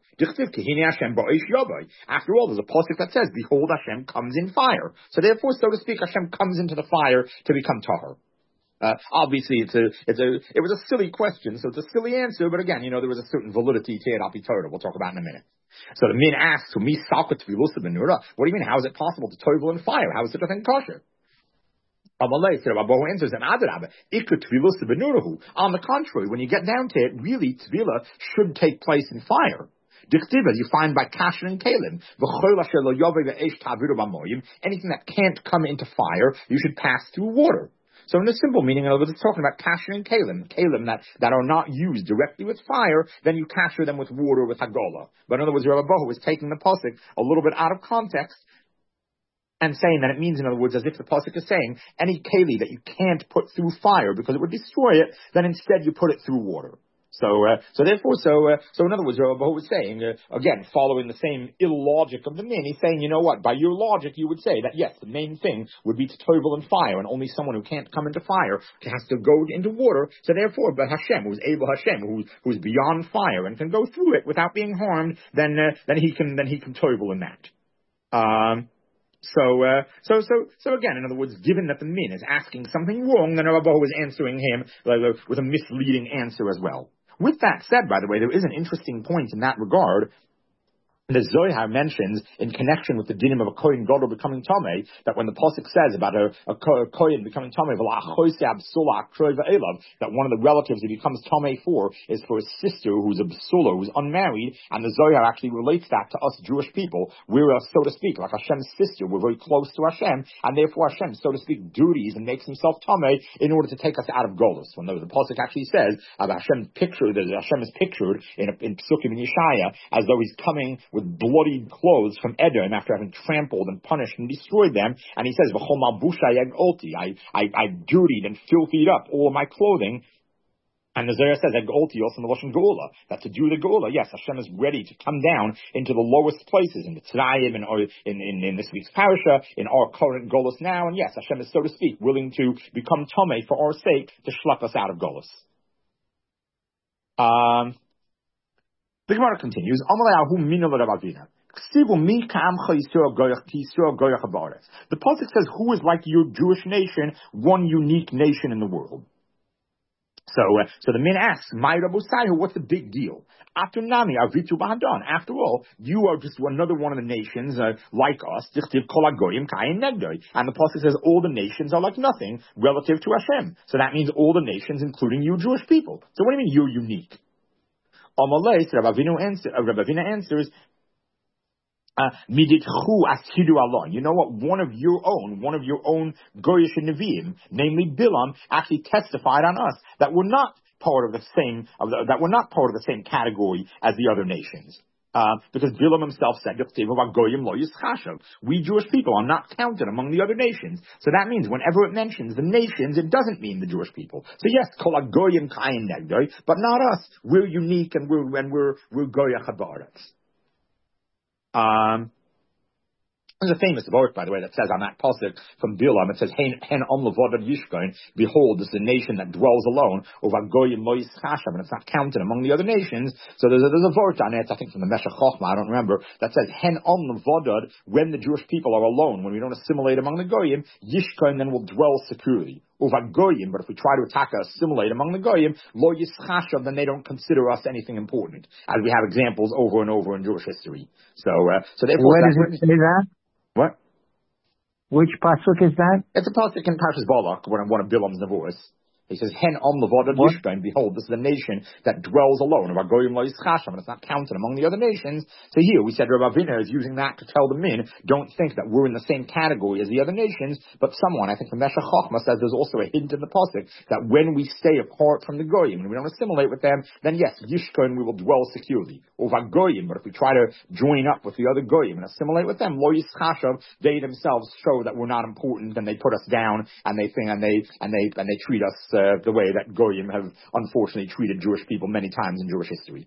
After all, there's a pasuk that says, "Behold, Hashem comes in fire." So therefore, so to speak, Hashem comes into the fire to become tahor. Uh, obviously, it's a, it's a, it was a silly question, so it's a silly answer. But again, you know, there was a certain validity to it. Torah. We'll talk about in a minute. So the min asks, "Me salka tvilusa benura." What do you mean? How is it possible to tovel in fire? How is such a thing kosher? Amalei said, Rabbi answers, and Adarabah, ikut tvilusa benurahu. On the contrary, when you get down to it, really tvila should take place in fire. Dichtiva, you find by kasher and kalim. Anything that can't come into fire, you should pass through water. So in the simple meaning, in other words, it's talking about kasher and kalim, kalim that, that are not used directly with fire, then you kasher them with water, with hagola. But in other words, Rabbi Bohu is taking the pasuk a little bit out of context and saying that it means, in other words, as if the pasuk is saying, any keli that you can't put through fire because it would destroy it, then instead you put it through water. So, uh, so therefore, so, uh, so in other words, Rabbi was saying, uh, again, following the same illogic of the min, he's saying, you know what, by your logic, you would say that, yes, the main thing would be to tovel in fire, and only someone who can't come into fire has to go into water. So therefore, but Hashem, who's able Hashem, who, who's beyond fire and can go through it without being harmed, then, uh, then he can, then he can tovel in that. Um, So, uh, so, so, so again, in other words, given that the min is asking something wrong, then Rabbi was answering him uh, with a misleading answer as well. With that said, by the way, there is an interesting point in that regard. The Zohar mentions, in connection with the dinim of a Kohen Gadol becoming Tameh, that when the pasuk says about a, a, a Kohen becoming Tameh, that one of the relatives he becomes Tameh for is for his sister who's a Bsula, who's unmarried, and the Zohar actually relates that to us Jewish people. We're, uh, so to speak, like Hashem's sister. We're very close to Hashem, and therefore Hashem, so to speak, duties and makes himself Tameh in order to take us out of Golus. When the, the pasuk actually says about Hashem's picture, that Hashem is pictured in, in Psukim and Yeshaya as though he's coming with bloodied clothes from Edom after having trampled and punished and destroyed them. And he says, I, I, I dirtied and filthied up all of my clothing. And the Zohar says, also in the Lashon Geula, that to do the Geula, yes, Hashem is ready to come down into the lowest places, in the Tzrayim, in, in, in, in this week's parasha, in our current Golus now, and yes, Hashem is, so to speak, willing to become Tomei for our sake to schlepp us out of Golus. Um, The Gemara continues. The pasuk says, "Who is like your Jewish nation, one unique nation in the world?" So, uh, so the min asks, "My Rabosai, what's the big deal?" After Nami, Avitu Bahadan. After all, you are just another one of the nations uh, like us. And the pasuk says, all the nations are like nothing relative to Hashem. So that means all the nations, including you Jewish people. So what do you mean you're unique? Amalei, so Rabbi Avina answers, uh, you know what? One of your own, one of your own Goyish and Nevi'im, namely Bilam, actually testified on us that we're not part of the same, of the, that we're not part of the same category as the other nations. Uh, because Bilam himself said, we Jewish people are not counted among the other nations. So that means whenever it mentions the nations, it doesn't mean the Jewish people. So yes, kol hagoyim kayin negdoi, but not us. We're unique and we're, and we're, we're goya chabaretz. Um, There's a famous word, by the way, that says on that pasuk from Bilam, it says, Hen om levodad yishkoin, behold, this is a nation that dwells alone, over goyim lo yischashav, and it's not counted among the other nations. So there's a, there's a word on it, I think from the Meshech Chochmah, I don't remember, that says, Hen om levodad, when the Jewish people are alone, when we don't assimilate among the goyim, yishkoin then will dwell securely. Over goyim, but if we try to attack or assimilate among the goyim, lo yischashav, then they don't consider us anything important, as we have examples over and over in Jewish history. So, uh, so therefore, where does it say that? What? Which pasuk is that? It's a pasuk in Parshas Balak, one of, one of Bilam's nevuos. He says, Hen om levodad yishkoin, behold, this is a nation that dwells alone, of goyim lo yischashav, and it's not counted among the other nations. So here we said Rabbi Avina is using that to tell the min, don't think that we're in the same category as the other nations, but someone, I think from Meshech Chochmah, says there's also a hint in the pasuk that when we stay apart from the goyim, and we don't assimilate with them, then yes, yishkoin, we will dwell securely. Over goyim, but if we try to join up with the other goyim and assimilate with them, lo yischashav, they themselves show that we're not important, and they put us down, and they think, and they, and they, and they treat us Uh, the way that Goyim have unfortunately treated Jewish people many times in Jewish history.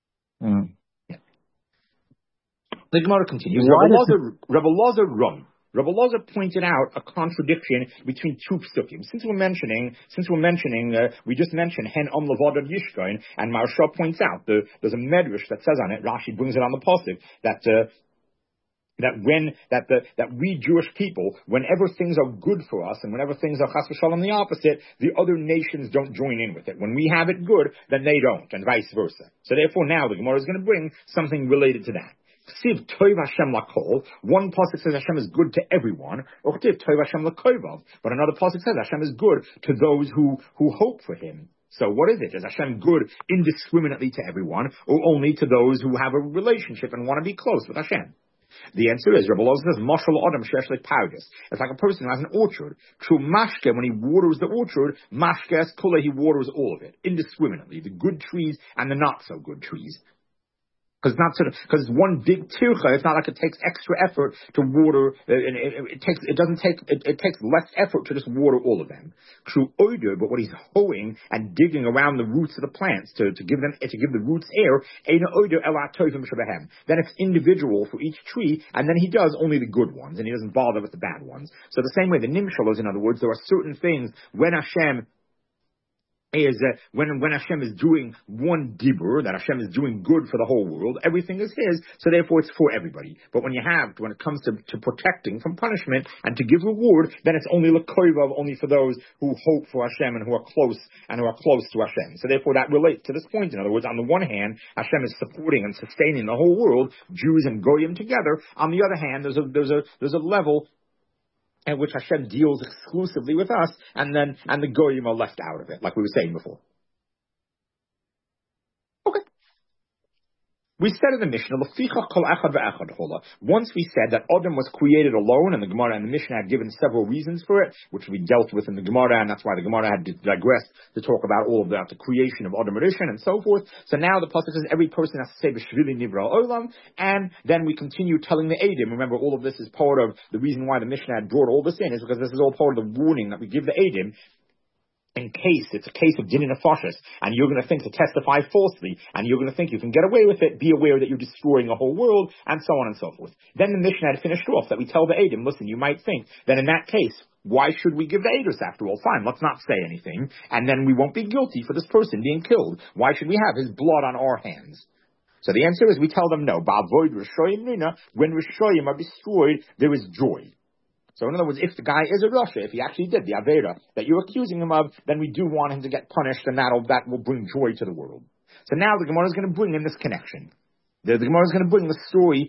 Mm. Yeah. The Gemara continues. Rebbe Lazar Rum. Rabbi Loza pointed out a contradiction between two psukim. Since we're mentioning, since we're mentioning, uh, we just mentioned Hen Om Levadad Yishkoin, and Maharsha points out the, there's a medrash that says on it. Rashi brings it on the pasuk that. Uh, That when that the that we Jewish people, whenever things are good for us and whenever things are chas v'shalom the opposite, the other nations don't join in with it. When we have it good, then they don't, and vice versa. So therefore, now the Gemara is going to bring something related to that. Siv Tov Hashem Lakol. One pasuk says Hashem is good to everyone. Or Tov Hashem Lakovav. But another pasuk says Hashem is good to those who who hope for Him. So what is it? Is Hashem good indiscriminately to everyone, or only to those who have a relationship and want to be close with Hashem? The answer is, Rabbi Loza says, Mashal Adam Shesh like Paudis. It's like a person who has an orchard. True Mashke, when he waters the orchard, Mashke Kula, he waters all of it, indiscriminately, the good trees and the not so good trees. Because not sort of, because it's one big tircha. It's not like it takes extra effort to water. Uh, and it, it, it takes, it doesn't take, it, it takes less effort to just water all of them. True oider, but what he's hoeing and digging around the roots of the plants to, to give them, to give the roots air, eina oider ela tovim shebehem. Then it's individual for each tree, and then he does only the good ones, and he doesn't bother with the bad ones. So the same way the nimshal is, in other words, there are certain things when Hashem is uh, when when Hashem is doing one dibur, that Hashem is doing good for the whole world, everything is His, so therefore it's for everybody. But when you have, when it comes to, to protecting from punishment and to give reward, then it's only l'koivav, only for those who hope for Hashem and who are close and who are close to Hashem. So therefore that relates to this point. In other words, on the one hand, Hashem is supporting and sustaining the whole world, Jews and Goyim together. On the other hand, there's a there's a there's a level at which Hashem deals exclusively with us, and then and the goyim are left out of it, like we were saying before. Okay. We said in the Mishnah, once we said that Adam was created alone, and the Gemara and the Mishnah had given several reasons for it, which we dealt with in the Gemara, and that's why the Gemara had digressed to talk about all of that, the creation of Adam Rishon and so forth. So now the pasuk says every person has to say B'shvili Nivra Olam, and then we continue telling the Eidim. Remember, all of this is part of the reason why the Mishnah had brought all this in, is because this is all part of the warning that we give the Eidim. In case it's a case of din nefashos, and you're going to think to testify falsely, and you're going to think you can get away with it, be aware that you're destroying the whole world, and so on and so forth. Then the Mishnah had finished off that we tell the Eidim, listen, you might think that in that case, why should we give the Eidos after all? Fine, let's not say anything, and then we won't be guilty for this person being killed. Why should we have his blood on our hands? So the answer is we tell them no. Ba'avoid Rishoyim Nina, when Rishoyim are destroyed, there is joy. So in other words, if the guy is a Rasha, if he actually did the Avera that you're accusing him of, then we do want him to get punished, and that'll, that will bring joy to the world. So now the Gemara is going to bring in this connection. The, the Gemara is going to bring the story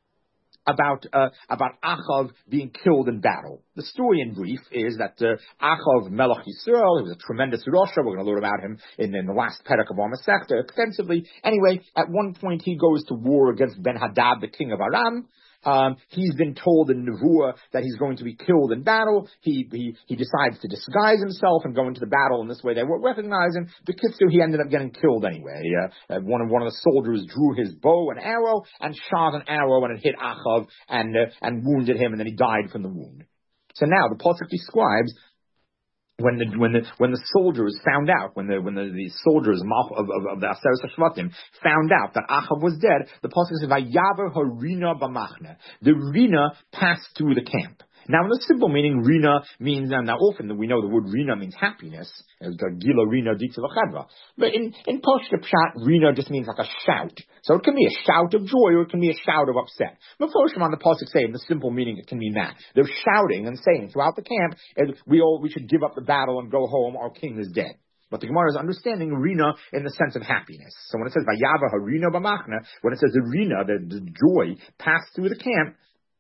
about uh, about Achav being killed in battle. The story in brief is that uh, Achav Melech Yisrael, he was a tremendous Rasha. We're going to learn about him in, in the last Perek of our Masechta extensively. Anyway, at one point he goes to war against Ben-Hadad, the king of Aram. Um, he's been told in Nevuah that he's going to be killed in battle. He, he he decides to disguise himself and go into the battle, and this way they won't recognize him. The Kitsu, he ended up getting killed anyway. Uh, one of one of the soldiers drew his bow and arrow and shot an arrow, and it hit Achav and uh, and wounded him, and then he died from the wound. So now the pasuk describes when the when the when the soldiers found out, when the when the, the soldiers of, of, of the Aseret HaShvatim found out that Achav was dead, the pasuk says Vayaver harina b'machne. The rina passed through the camp. Now, in the simple meaning, rina means, now, now often we know the word rina means happiness, as the gila rina dikta l'chadra. But in, in Pashto Pshat, rina just means like a shout. So it can be a shout of joy, or it can be a shout of upset. Mefoshim on the pasuk say, in the simple meaning, it can mean that. They're shouting and saying throughout the camp, we all, we should give up the battle and go home, our king is dead. But the Gemara is understanding rina in the sense of happiness. So when it says vayava harina b'machna, when it says the rina, the, the joy passed through the camp,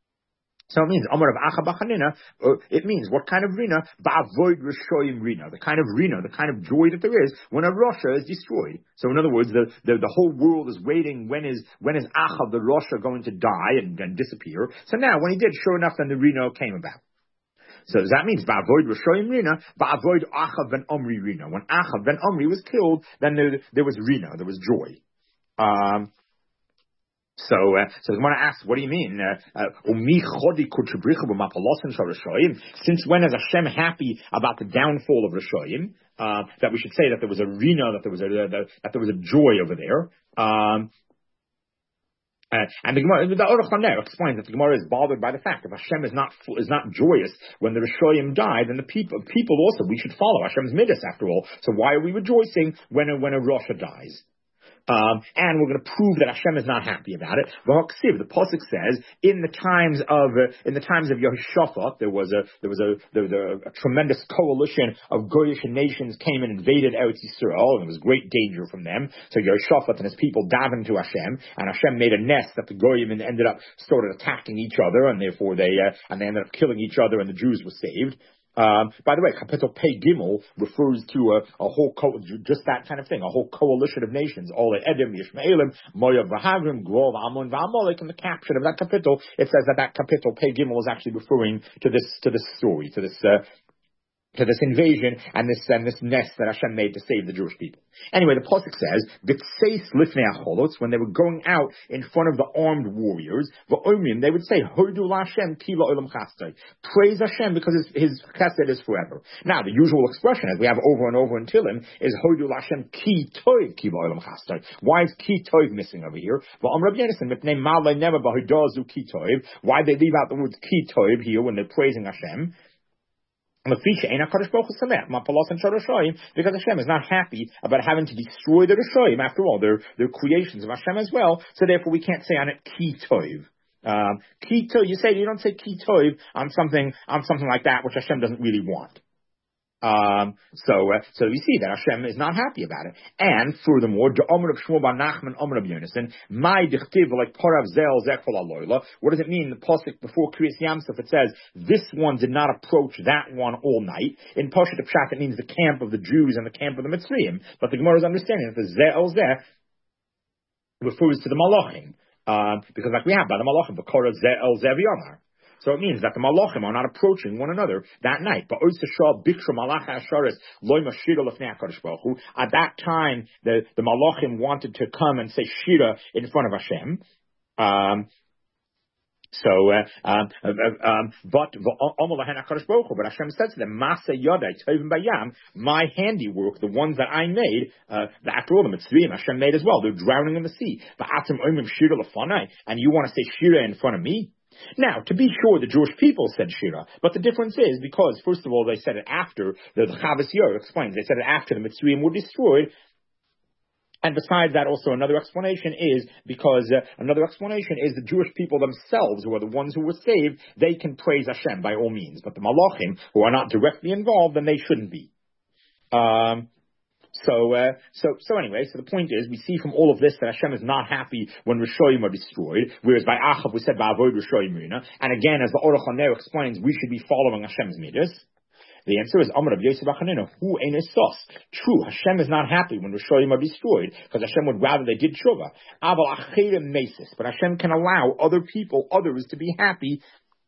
so it means Amar of Acha B'chanina. Uh, it means what kind of rina? Ba'avoid Rishoyim rina, the kind of rina, the kind of joy that there is when a Rasha is destroyed. So in other words, the, the the whole world is waiting. When is when is Acha the Rasha going to die and, and disappear? So now, when he did, sure enough, then the rina came about. So that means Ba'avoid Rishoyim rina, Ba'avoid Acha ben Omri rina. When Acha ben Omri was killed, then there, there was rina, there was joy. Um. So, uh, so I want to ask, what do you mean? Uh, uh, Since when is Hashem happy about the downfall of Rishoyim? Uh, that we should say that there was a rina, that there was a uh, that there was a joy over there. Um, Uh, and the Gemara, the Aruch LaNer explains that the Gemara is bothered by the fact that Hashem is not is not joyous when the Rishoyim die, then the people people also we should follow Hashem's midas after all. So why are we rejoicing when a, when a Rasha dies? Um, and we're going to prove that Hashem is not happy about it. The pasuk says, in the times of uh, in the times of Yehoshaphat, there was a there was a there was a, a tremendous coalition of Goyish nations came and invaded Eretz Yisrael, and there was great danger from them. So Yehoshaphat and his people davened to Hashem, and Hashem made a nest that the Goyim ended up started attacking each other, and therefore they uh, and they ended up killing each other, and the Jews were saved. Um, by the way, Kapitel Pei Gimel refers to a, a whole, co- just that kind of thing, a whole coalition of nations, all Edom, Yishmaelim, Moav, Vahagrim, Grov, Ammon, V'Amalek. In the caption of that Kapitel, it says that that Kapitel Pei Gimel is actually referring to this, to this story, to this, uh, to this invasion and this and this nest that Hashem made to save the Jewish people. Anyway, the pasuk says, "B'tseis lifnei hacholot," when they were going out in front of the armed warriors, v'omrim, they would say, "Hodu LaHashem ki la'olam chesed," praise Hashem because his, his chesed is forever. Now, the usual expression, as we have over and over in Tehillim, is Hodu LaHashem ki toiv ki la'olam chesed. Why is ki toiv missing over here? V'am Rabbi Yonasan mipnei malay never b'hodazu ki toiv. Why they leave out the word ki toiv here when they're praising Hashem? Because Hashem is not happy about having to destroy the Rishoyim. After all, they're, they're creations of Hashem as well, so therefore we can't say on it ki toiv. Um, ki toiv, you say, you don't say ki toiv on something, on something like that which Hashem doesn't really want. Um, so, uh, so you see that Hashem is not happy about it. And furthermore, the Omer of Shmuel bar Nachman, Omer of Yonasan, my dichtiv like parav zel zekol aloyla. What does it mean? The pasuk before Kriyas Yamsuf, it says this one did not approach that one all night. In Pashat Pshat, it means the camp of the Jews and the camp of the Mitzrayim. But the Gemara is understanding that the zel zeh refers to the Malachim, uh, because like we have by the Malachim, the parav zel zev yomar. So it means that the Malachim are not approaching one another that night. But at that time, the, the Malachim wanted to come and say Shira in front of Hashem. Um, So, uh, um, uh, um, but but Hashem said to them, "Masa yadai tovim bayam," my handiwork, the ones that I made, uh, the after all the mitzvim Hashem made as well. They're drowning in the sea. But atam omim shira lefanai, and you want to say Shira in front of me? Now, to be sure, the Jewish people said Shira, but the difference is because, first of all, they said it after, the Chavas Yor explains, they said it after the Mitzrayim were destroyed, and besides that, also another explanation is, because, uh, another explanation is the Jewish people themselves, who are the ones who were saved, they can praise Hashem by all means, but the Malachim, who are not directly involved, then they shouldn't be. Um... So, uh, so, so anyway, so the point is, we see from all of this that Hashem is not happy when Rishoyim are destroyed, whereas by Achav we said, Ba'avoid Rishoyim Rina, and again, as the Aruch LaNer explains, we should be following Hashem's midas. The answer is, Amar of Yosef Achaninu, who ain't a sos. True, Hashem is not happy when Rishoyim are destroyed, because Hashem would rather they did tshuva. Aval Acherim Mesis, but Hashem can allow other people, others to be happy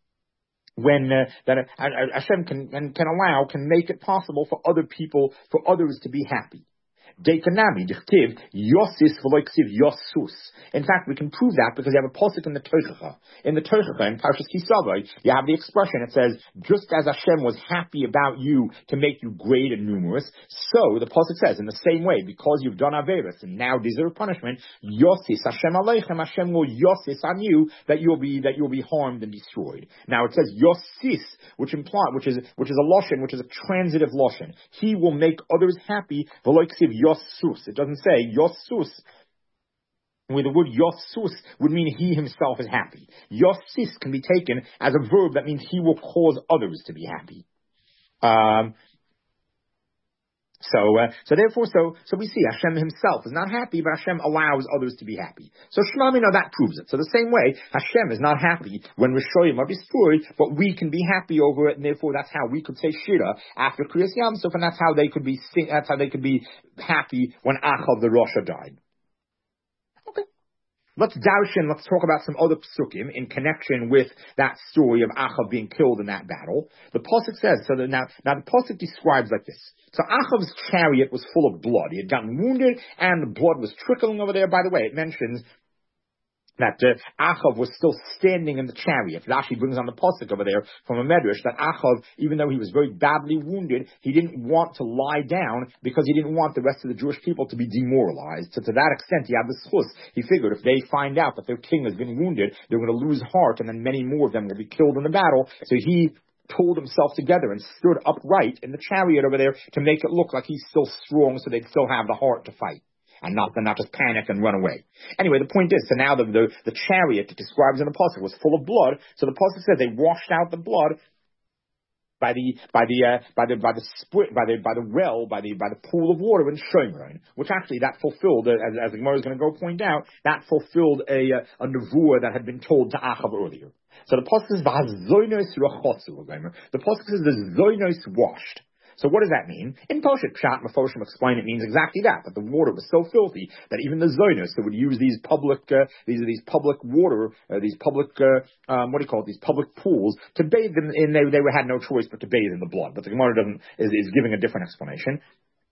when uh, that uh, Hashem can, can can allow, can make it possible for other people, for others to be happy. Dekanami, dichtiv, yosis v'loiksiv yosus. In fact, we can prove that because you have a pasuk in the Tochacha. In the Tochacha, in Parshas Kisavai, you have the expression, it says, just as Hashem was happy about you to make you great and numerous, so the pasuk says, in the same way, because you've done Averis and now deserve punishment, yosis Hashem aleichem, Hashem will yosis on you that you'll be, that you'll be harmed and destroyed. Now it says yosis, which imply, which is, which is a lashon, which is a transitive lashon. He will make others happy, v'loiksiv yosus. Yosus. It doesn't say Yosus, where the word Yosus would mean he himself is happy. Yosis can be taken as a verb that means he will cause others to be happy. Um, so, uh, so therefore, so so we see Hashem himself is not happy, but Hashem allows others to be happy. So Shema Mino, that proves it. So the same way, Hashem is not happy when Rishoyim are destroyed, but we can be happy over it, and therefore that's how we could say Shira after Kriyas Yamsuf, and that's how they could be that's how they could be happy when Achav the Rasha died. Okay. Let's darshan, let's talk about some other psukim in connection with that story of Achav being killed in that battle. The pasuk says, so that now, now the pasuk describes like this. So Achav's chariot was full of blood. He had gotten wounded and the blood was trickling over there. By the way, it mentions that uh, Achav was still standing in the chariot. Rashi brings on the pasuk over there from a medrash that Achav, even though he was very badly wounded, he didn't want to lie down because he didn't want the rest of the Jewish people to be demoralized. So to that extent, he had the schus. He figured if they find out that their king has been wounded, they're going to lose heart, and then many more of them will be killed in the battle. So he pulled himself together and stood upright in the chariot over there to make it look like he's still strong, so they'd still have the heart to fight. And not, not just panic and run away. Anyway, the point is, so now the, the, the chariot that describes in the pasuk was full of blood. So the pasuk says they washed out the blood by the by the uh, by the by the split by the by the well by the by the pool of water in Shomron, which actually that fulfilled, uh, as as the Gemara is going to go point out, that fulfilled a uh, a nevuah that had been told to Achav earlier. So the pasuk says v'hazoynos rachotzu. The pasuk says the zoynos washed. So what does that mean? In Poshet Pshat, Mefoshim explain it means exactly that, that the water was so filthy that even the Zonos that would use these public, uh, these these public water, uh, these public, uh, um, what do you call it, these public pools, to bathe them in, they, they had no choice but to bathe in the blood. But the Gemara doesn't, is, is giving a different explanation.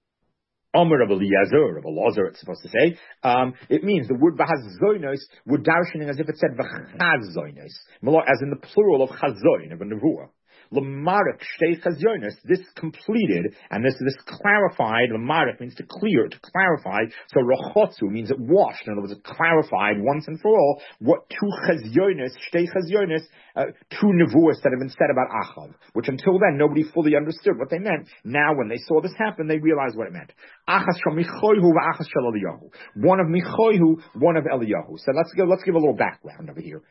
Omer of Eliezer, of Elazar, it's supposed to say, um, it means the word v'hazoynos, we're darshaning as if it said v'chazoynos, as in the plural of chazoin, of a nevuah. Lamarik shtei chazyonis, this completed, and this this clarified. Lamarik means to clear, to clarify. So rochotzu means it washed. In other words, it clarified once and for all what two chazyonis, shtei chazyonis, uh, two nevuos that have been said about Achav, which until then nobody fully understood what they meant. Now, when they saw this happen, they realized what it meant. Achas shel Michoihu v'achas shel Eliyahu. One of Michoihu, one of Eliyahu. So let's go. Let's give a little background over here.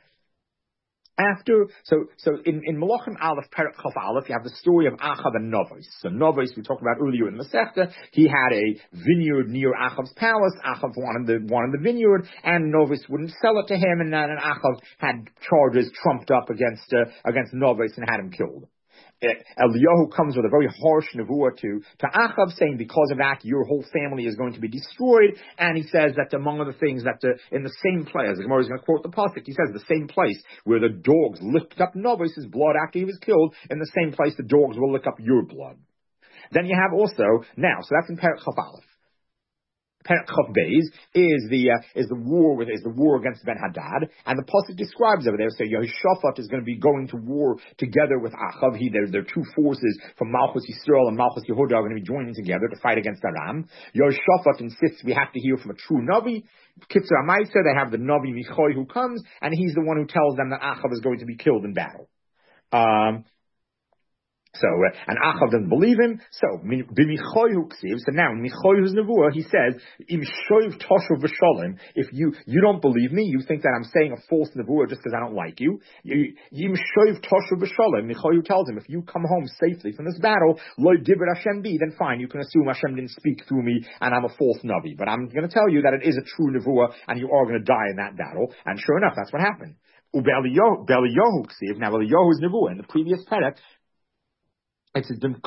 After, so, so in, in Malachim Aleph, Perek Chaf Aleph, you have the story of Achav and Novos. So Novos, we talked about earlier in the Masechta, he had a vineyard near Achav's palace. Achav wanted the, wanted the vineyard, and Novos wouldn't sell it to him, and then Achav had charges trumped up against, uh, against Novos and had him killed. Eliyahu comes with a very harsh nevuah to, to Achav, saying because of that, your whole family is going to be destroyed. And he says that among other things, that uh, in the same place, the Gemara is going to quote the pasuk, he says the same place where the dogs licked up Novos' blood after he was killed, in the same place the dogs will lick up your blood. Then you have also, now, so that's in Perek Chaf Aleph. Perek Chaf Beis is the uh, is the war with is the war against Ben Hadad, and the pasuk describes over there. So Yehoshaphat is going to be going to war together with Achav. He there there are two forces from Malchus Yisrael and Malchus Yehuda are going to be joining together to fight against Aram. Yehoshaphat insists we have to hear from a true Navi. Kitzur Amaisa, they have the Navi Michoi who comes, and he's the one who tells them that Achav is going to be killed in battle. Um, So, uh, and Achav doesn't believe him. So, b'michoyu ksiv. So now, in Michoyu's nevuah, he says, "Im shoyv toshuv v'shalom." If you you don't believe me, you think that I'm saying a false nevuah just because I don't like you. Im shoyv toshuv v'shalom. Michoyu tells him, if you come home safely from this battle, lo dibur Hashem bi, then fine, you can assume Hashem didn't speak through me, and I'm a false navi. But I'm going to tell you that it is a true nevuah, and you are going to die in that battle. And sure enough, that's what happened. U'be'Eliyahu ksiv. Now, Eliyahu's nevuah in the previous perek, it says, in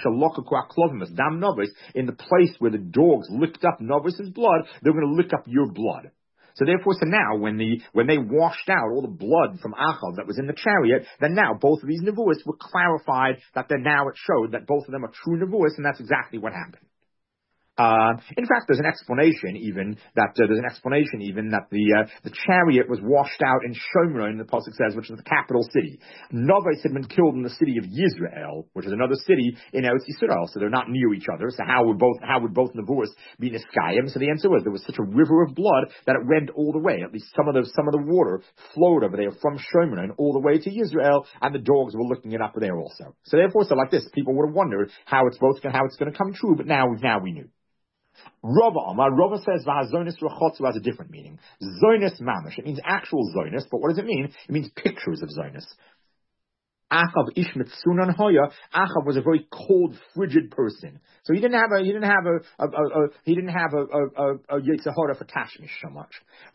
the place where the dogs licked up Novos' blood, they're going to lick up your blood. So therefore, so now, when the when they washed out all the blood from Achav that was in the chariot, then now both of these nevuos were clarified that then now it showed that both of them are true nevuos, and that's exactly what happened. Uh, in fact, there's an explanation even that uh, there's an explanation even that the uh, the chariot was washed out in Shomron, the pasuk says, which is the capital city. Novos had been killed in the city of Yisrael, which is another city in Eretz Yisrael, so they're not near each other. So how would both how would both nevuos be niskayim? So the answer was there was such a river of blood that it went all the way. At least some of the some of the water flowed over there from Shomron all the way to Yisrael, and the dogs were looking it up there also. So therefore, so like this, people would have wondered how it's both how it's going to come true, but now now we knew. Rava Amar, Rava says Vahazonis Rachotzu has a different meaning. Zonis Mamish. It means actual Zonis, but what does it mean? It means pictures of Zonis. Achav Ishmet Sunan Hoya. Achav was a very cold, frigid person. So he didn't have a he didn't have a, a, a, a he didn't have a a, a, a Yitzhahara for Tashmish so much.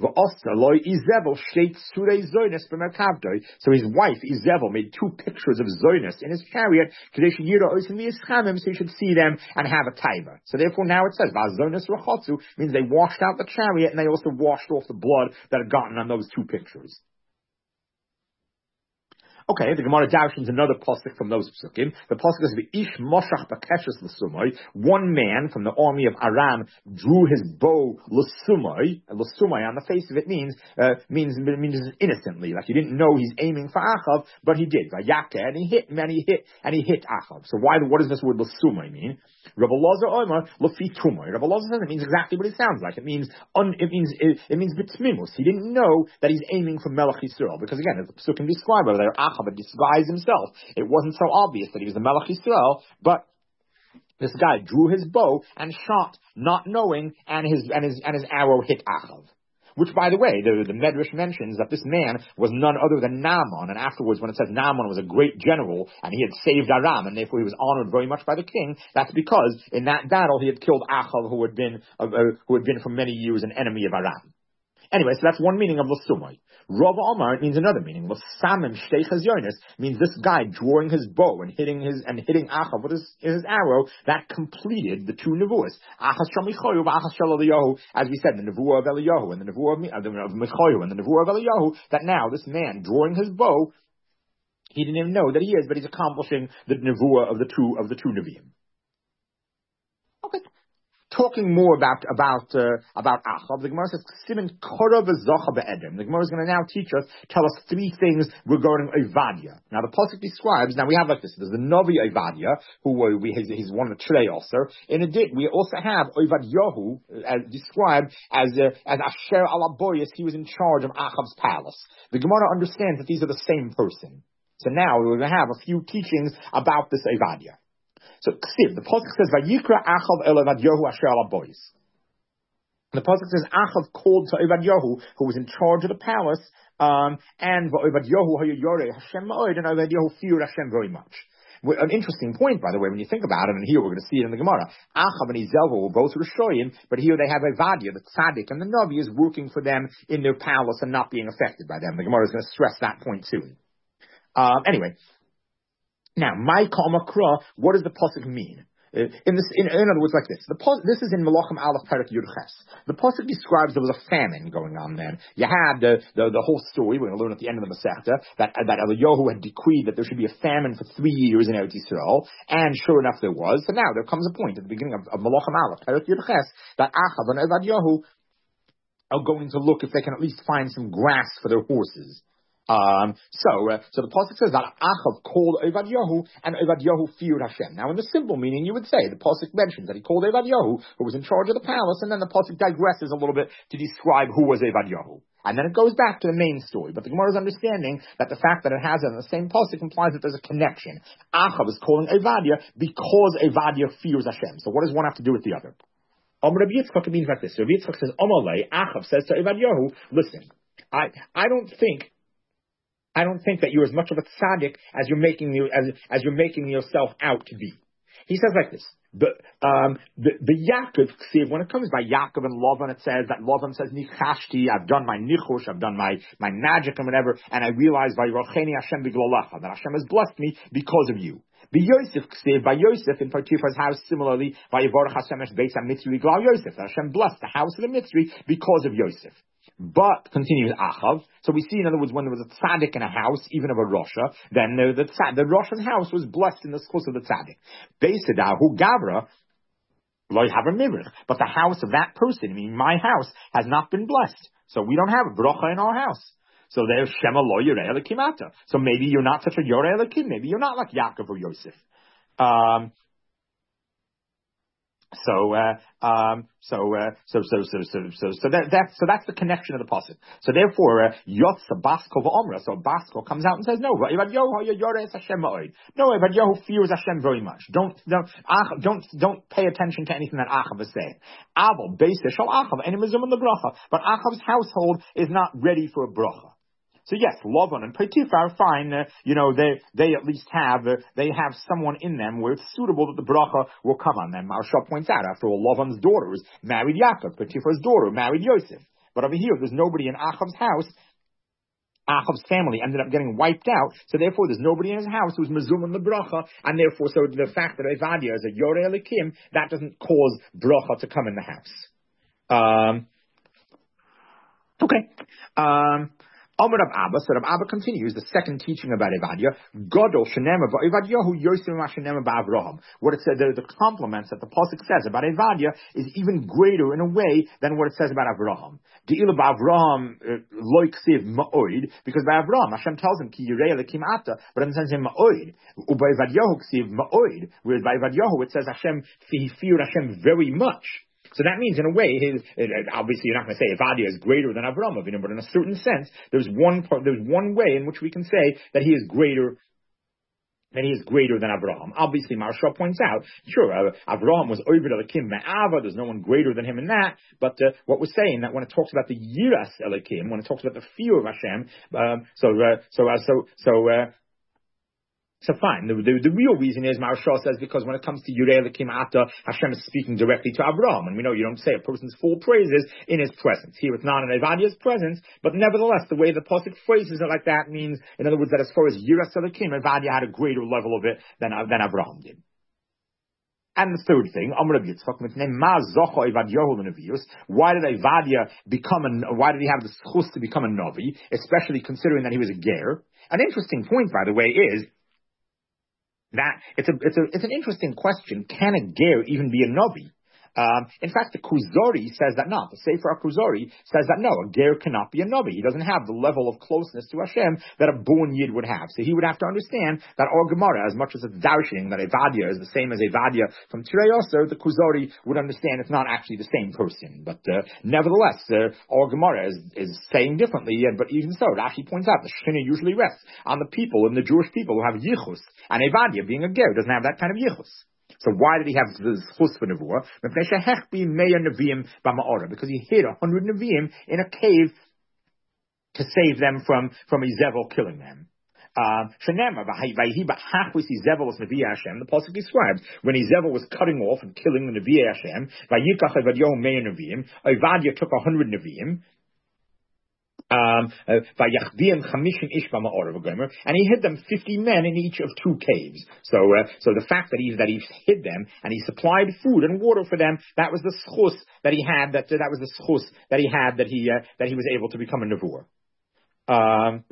So his wife Izebel made two pictures of Zonis in his chariot, so he should see them and have a taiva. So therefore now it says Vazonis Rachotzu means they washed out the chariot and they also washed off the blood that had gotten on those two pictures. Okay, the Gemara darshans another pasuk from those psukim. The pasuk is Ish Moshach Bakeshes L'Sumai. One man from the army of Aram drew his bow L'Sumai. L'Sumai on the face of it means uh, means means innocently, like he didn't know he's aiming for Achav, but he did. Vayaka, and he hit, and he hit, and he hit Achav. So why? What does this word L'Sumai mean? Rabbi Lazar Omer L'Fi Tumai. Rabbi Lazar says it means exactly what it sounds like. It means un, it means it, it means B'Tmimus. He didn't know that he's aiming for Melech Yisrael, because again, as the psukim describe over there, Achav had disguised himself. It wasn't so obvious that he was the Melech Yisrael, but this guy drew his bow and shot, not knowing, and his and his and his arrow hit Achav. Which, by the way, the, the Medrash mentions that this man was none other than Naaman, and afterwards, when it says Naaman was a great general and he had saved Aram, and therefore he was honored very much by the king, that's because in that battle he had killed Achav, who had been uh, who had been for many years an enemy of Aram. Anyway, so that's one meaning of L'Sumai. Rav Omar, it means another meaning. L'Samim Shteichas Yonis means this guy drawing his bow and hitting his and hitting Achav with his, his arrow, that completed the two nevuos. Achas Shal Michoyu, Achas Shal Eliyahu, as we said, the nevuah of Eliyahu and the nevuah of, uh, of Michoyu and the nevuah of Eliyahu, that now this man drawing his bow, he didn't even know that he is, but he's accomplishing the nevuah of the two of the two neviim. Okay. Talking more about about uh, about Achav, the Gemara says Siman Korah v'Zocha be'Edom. The Gemara is going to now teach us, tell us three things regarding Ovadia. Now the pasuk describes. Now we have like this. There's the Novi Ovadia, who uh, we he's, he's one of the Trei also. In addition, we also have Ovadyahu as described as uh, as Asher Alaboyas. He was in charge of Achav's palace. The Gemara understands that these are the same person. So now we're going to have a few teachings about this Ovadia. So, Ksiv, the pasuk says, "Vayikra Achav el Ovadyahu asher alabois." The pasuk says, Achav called to Ovadyahu, who was in charge of the palace, um, and Ovadyahu hayu Hashem ma'od, and Ovadyahu feared Hashem very much. An interesting point, by the way, when you think about it, and here we're going to see it in the Gemara. Achav and Izelva were both Rishoyim, but here they have Ovadia, the tzaddik, and the Navi is working for them in their palace and not being affected by them. The Gemara is going to stress that point soon. Um, anyway. Now, my Kama what does the pasuk mean? Uh, in this, in, in other words, like this. The pos, this is in Malachim Aleph Perek Yud Ches. The pasuk describes there was a famine going on then. You had the, the the whole story. We're going to learn at the end of the Masechta that that Eliyahu had decreed that there should be a famine for three years in Eretz Yisrael, and sure enough there was. So now there comes a point at the beginning of, of Malachim Aleph Perek Yud Ches that Achav and Ovadyahu are going to look if they can at least find some grass for their horses. Um, so, uh, so the pasuk says that Achav called Ovadyahu, and Ovadyahu feared Hashem. Now, in the simple meaning, you would say the pasuk mentions that he called Ovadyahu, who was in charge of the palace, and then the pasuk digresses a little bit to describe who was Ovadyahu, and then it goes back to the main story. But the Gemara is understanding that the fact that it has it in the same pasuk implies that there's a connection. Achav is calling Ovadia because Ovadia fears Hashem. So, what does one have to do with the other? Um, Rabbi Yitzchak, it means like this. Rabbi Yitzchak says, Amalei, Achav says to Ovadyahu, listen, I, I don't think. I don't think that you're as much of a tzaddik as you're making you as as you're making yourself out to be. He says like this: the um the the Yaakov, see, when it comes by Yaakov and Lavan, it says that Lavan says nichashti, I've done my nichush, I've done my my magic and whatever, and I realize vayrocheni Hashem b'glolacha, that Hashem has blessed me because of you. By Yosef, by Yosef in Potiphar's house, similarly, vayivorach Hashem es beis ha-mitzri b'glal Yosef, that Hashem blessed the house of the Mitzri because of Yosef. But, continues Achav, so we see, in other words, when there was a tzaddik in a house, even of a Rosha, then the, the, the Rosha's house was blessed in the schus of the tzaddik. Beisadahu Gavra, lo have a mivrich, but the house of that person, I mean, my house, has not been blessed. So we don't have a bracha in our house. So there's Shema lo Yoreh Elikimata. So maybe you're not such a Yoreh Elikim, maybe you're not like Yaakov or Yosef. Um, So, uh, um, so, uh, so, so, so, so, so, so that, that's, so that's the connection of the pasuk. So therefore, Yotza Basko v'Omra. So Basko comes out and says, no, no, but Yehu fears Hashem very much. Don't, don't, don't, don't pay attention to anything that Achav is saying. Abel, Beis Shal Achav, and Mizum in the bracha. But Achav's household is not ready for a bracha. So yes, Lavan and Potiphar, fine, uh, you know, they, they at least have, uh, they have someone in them where it's suitable that the bracha will come on them. Maharsha points out, after all, Lavan's daughters married Yaakov, Potiphar's daughter married Yosef. But over here, there's nobody in Achav's house. Achav's family ended up getting wiped out, so therefore there's nobody in his house who's mezum in the bracha, and therefore, so the fact that Ovadia is a Yoreh Elikim, that doesn't cause bracha to come in the house. Um, okay. Um, Amar Rav Abba, so Rav Abba continues the second teaching about Evadia. Gadol shenema ba'Evadiyahu yosem ma'shenema ba'Avraham. What it said, the, the compliments that the pasuk says about Evadia is even greater in a way than what it says about Avraham. De'ila ba'Avraham loy ksiv ma'oid, because by Avraham Hashem tells him ki yirei lekim ata, but it says him ma'oid. U'ba Evadiyahu ksiv ma'oid, whereas by Evadiyahu it says Hashem he feared Hashem very much. So that means, in a way, his, obviously you're not going to say Evadia is greater than Avraham Avinu, but in a certain sense, there's one part, there's one way in which we can say that he is greater, that he is greater than Avraham. Obviously, Maharsha points out, sure, uh, Avraham was over Elikim Me'ava, there's no one greater than him in that, but uh, what we're saying, that when it talks about the Yiras Elikim, when it talks about the fear of Hashem, um, so, uh, so, uh, so, so, uh, So fine. The, the, the real reason is, Maharsha says, because when it comes to Yirei Elokim Ata, Hashem is speaking directly to Avraham. And we know you don't say a person's full praises in his presence. Here it's not in Evadia's presence, but nevertheless, the way the pasuk phrases it like that means, in other words, that as far as Yiras Elokim, Evadia had a greater level of it than, than Avraham did. And the third thing, Amar Rav Yitzchak, why did Evadia become a, why did he have the schus to become a Navi, especially considering that he was a ger? An interesting point, by the way, is, that it's a it's a it's an interesting question. Can a ger even be a navi? Um, in fact, the Kuzari says that not. The Sefer Kuzari says that no, a ger cannot be a navi. He doesn't have the level of closeness to Hashem that a born yid would have. So he would have to understand that our Gemara, as much as it's darshaning that Evadia is the same as Evadia from Tirei Yosser, the Kuzari would understand it's not actually the same person. But uh, nevertheless, uh, our Gemara is, is saying differently. And, but even so, Rashi points out the Shekhinah usually rests on the people and the Jewish people who have yichus, and Evadia, being a ger, doesn't have that kind of yichus. So why did he have the chus for nevuah? Because he hid a hundred neviim in a cave to save them from from Izevel killing them. Um, the pasuk describes when Izevel was cutting off and killing the Nevi'ei Hashem. Evadia took a hundred neviim. Um, and he hid them fifty men in each of two caves. So, uh, so the fact that he that he hid them and he supplied food and water for them, that was the schus that he had. That uh, that was the schus that he had that he uh, that he was able to become a nevuah. Um,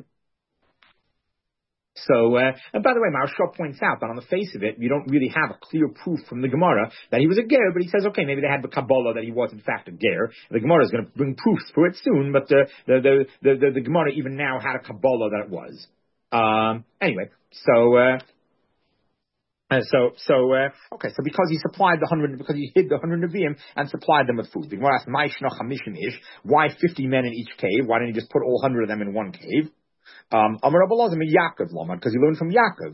So, uh, and by the way, Maharsha points out that on the face of it, you don't really have a clear proof from the Gemara that he was a ger, but he says, okay, maybe they had the Kabbalah that he was in fact a ger. The Gemara is going to bring proofs for it soon, but uh, the, the, the, the, the Gemara even now had a Kabbalah that it was. Um, anyway, so, uh, Uh, so, so, uh, okay, so because he supplied the hundred, because he hid the hundred Nevi'im and supplied them with food. The Gemara asked, why fifty men in each cave? Why didn't he just put all hundred of them in one cave? Um, because he learned from Yaakov.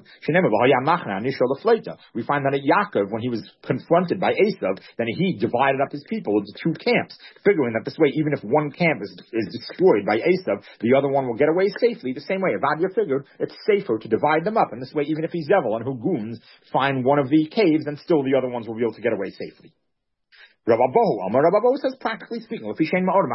We find that at Yaakov, when he was confronted by Esav, then he divided up his people into two camps, figuring that this way, even if one camp is, is destroyed by Esav, the other one will get away safely. The same way, Evadia figured it's safer to divide them up, and this way, even if Zevel and Huguns find one of the caves, then still the other ones will be able to get away safely. Rav Abahu, Amar Rav Abahu says, practically speaking, the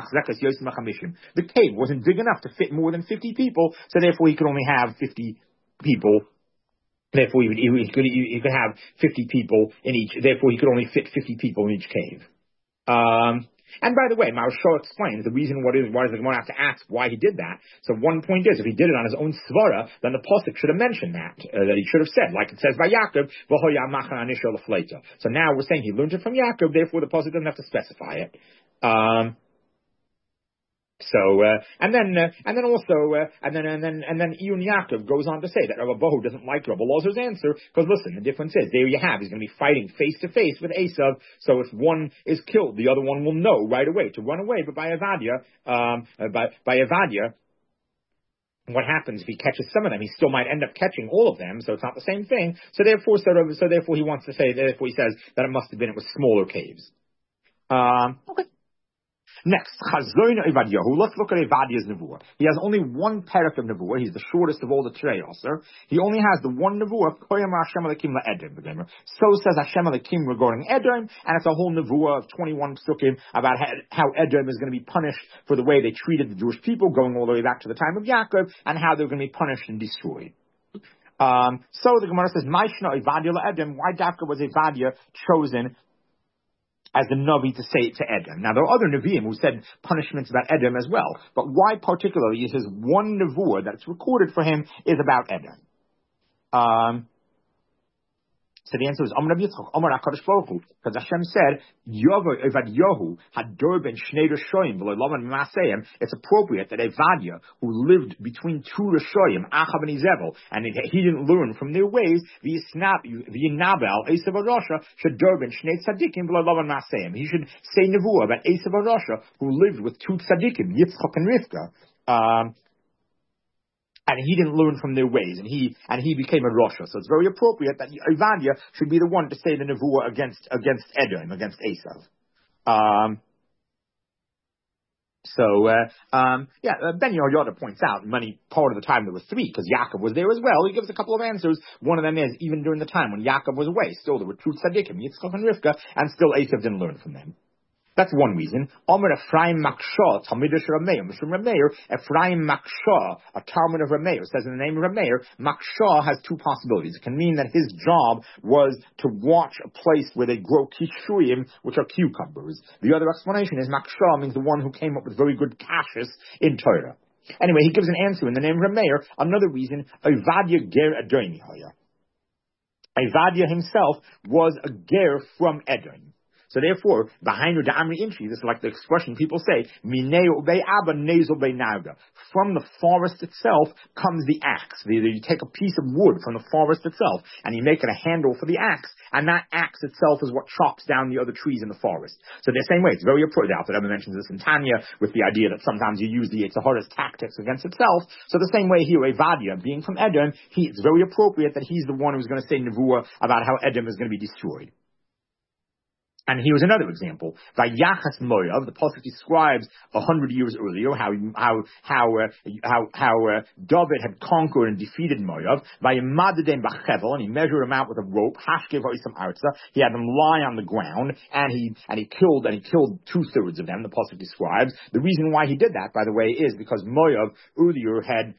cave wasn't big enough to fit more than fifty people, so therefore he could only have fifty people. Therefore, he, would, he, could, he could have fifty people in each. Therefore, he could only fit fifty people in each cave. Um, and by the way, Maharsha explains the reason what is why does the Gemara have to ask why he did that. So one point is, if he did it on his own svara, then the pasuk should have mentioned that, uh, that he should have said, like it says by Yaakov, so now we're saying he learned it from Yaakov, therefore the pasuk doesn't have to specify it. Um, So, uh, and then, uh, and then also, uh, and then, and then, and then Iyun Yaakov goes on to say that Rav Abahu doesn't like Rav Elazar's answer, because listen, the difference is, there you have, he's going to be fighting face to face with Esav, so if one is killed, the other one will know right away to run away, but by Evadia, um, uh, by, by Evadia, what happens if he catches some of them? He still might end up catching all of them, so it's not the same thing, so therefore, so, so therefore he wants to say, therefore he says that it must have been, it was smaller caves. Um, okay. Next, Chazoin Evadiyahu. Let's look at Evadia's nevuah. He has only one parak of nevuah. He's the shortest of all the Tirei Yosser. He only has the one nevuah. Koyam Hashem Alekim LaEdom. So says Hashem Alekim regarding Edom, and it's a whole nevuah of twenty-one psukim about how Edom is going to be punished for the way they treated the Jewish people, going all the way back to the time of Yaakov, and how they're going to be punished and destroyed. Um, so the Gemara says, Maishna Evadia LaEdom. Why Dafka was Evadia chosen as the Navi to say it to Edom. Now, there are other Nevi'im who said punishments about Edom as well, but why particularly is his one Nevuah that's recorded for him is about Edom? Um, So the answer is Amar Rabbi Yitzchak, Amar HaKadosh Baruch Hu, because Hashem said, Yovo Evadyahu Hador ben Shnei Rishoyim v'lo Lavan Maseim. It's appropriate that Evadya, who lived between two Rishoyim, Achav and Izebel, and he didn't learn from their ways, v'Yinabel Esav HaRasha Shador ben Shnei Tzadikim v'lo Lavan Maseim. He should say Nevuah about Esav HaRasha, who lived with two Tzadikim, Yitzchak and Rivka. Um, And he didn't learn from their ways, and he and he became a Rasha. So it's very appropriate that Ivania should be the one to say the Nevuah against against Edom, against Esav. Um, so uh, um, yeah, uh, Ben Yehoyada points out many part of the time there were three because Yaakov was there as well. He gives a couple of answers. One of them is even during the time when Yaakov was away, still there were two tzaddikim, Yitzchak and Rivka, and still Esav didn't learn from them. That's one reason. Omer Ephraim Makshah, Talmidish Rameir, Mishum Rameir, Ephraim Makshah, a Talmud of Rameir, says in the name of Rameir, Makshah has two possibilities. It can mean that his job was to watch a place where they grow kishuyim, which are cucumbers. The other explanation is Makshah means the one who came up with very good kashis in Torah. Anyway, he gives an answer in the name of Rameir. Another reason, Ovadia Ger Adoni Hoya. Ovadia himself was a ger from Edom. So therefore, behind the Amri Inchi, this is like the expression people say, Mineo be Abba Nezel be Naga. From the forest itself comes the axe. You take a piece of wood from the forest itself, and you make it a handle for the axe, and that axe itself is what chops down the other trees in the forest. So the same way, it's very appropriate. Alter Rebbe mentions this in Tanya, with the idea that sometimes you use the Yetzer Hara's tactics against itself. So the same way here, Evadia, being from Edom, he, it's very appropriate that he's the one who's going to say Nevuah about how Edom is going to be destroyed. And here's another example. Vayachas Moav, the pasuk describes a hundred years earlier how how how uh, how how uh, David had conquered and defeated Moav. Vayamadadem b'chevel, and he measured him out with a rope. Hashkev ha'isam arza. He had them lie on the ground, and he and he killed and he killed two thirds of them. The pasuk describes the reason why he did that, by the way, is because Moav earlier had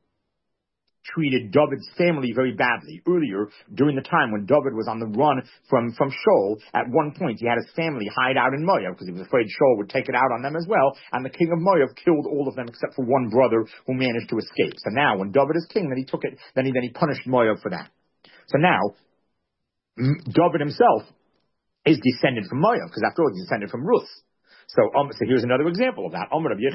treated David's family very badly. Earlier, during the time when David was on the run from, from Shaul, at one point he had his family hide out in Moav because he was afraid Shaul would take it out on them as well, and the king of Moav killed all of them except for one brother who managed to escape. So now, when David is king, then he took it, then he, then he punished Moav for that. So now, David himself is descended from Moav, because after all, he's descended from Ruth. So, um, so here's another example of that.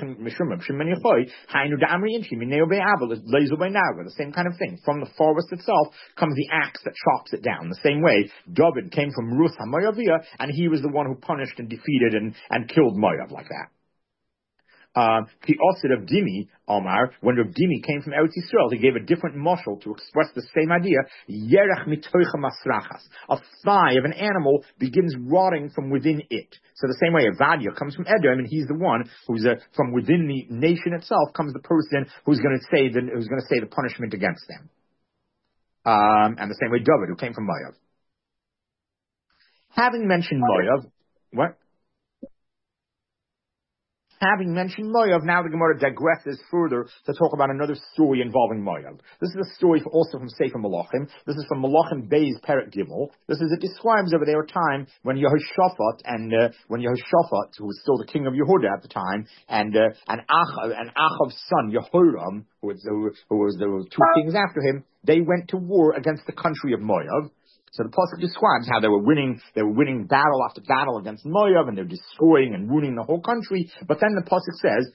The same kind of thing. From the forest itself comes the axe that chops it down. The same way, David came from Ruth HaMoaviyah, and he was the one who punished and defeated and, and killed Moav like that. The Osid of Dimi, Omar, when Rav Dimi came from Eretz Yisrael, he gave a different mashal to express the same idea. Yerach mitoicha masrachas. A thigh of an animal begins rotting from within it. So the same way, Evadia comes from Edom, and he's the one who's uh, from within the nation itself comes the person who's going to say the who's going to say the punishment against them. Um, and the same way, David, who came from Moav. Having mentioned Moav, what? Having mentioned Moav, now the Gemara digresses further to talk about another story involving Moav. This is a story also from Sefer Malachim. This is from Malachim Beis Perek Gimel. This is, it describes over there a time when Yehoshaphat and, uh, when Yehoshaphat, who was still the king of Yehuda at the time, and, uh, and Achav, and Achav's son, Yehoram, who was, who, who was the two kings after him, they went to war against the country of Moav. So the pasuk describes how they were winning, they were winning battle after battle against Moav, and they're destroying and ruining the whole country. But then the pasuk says,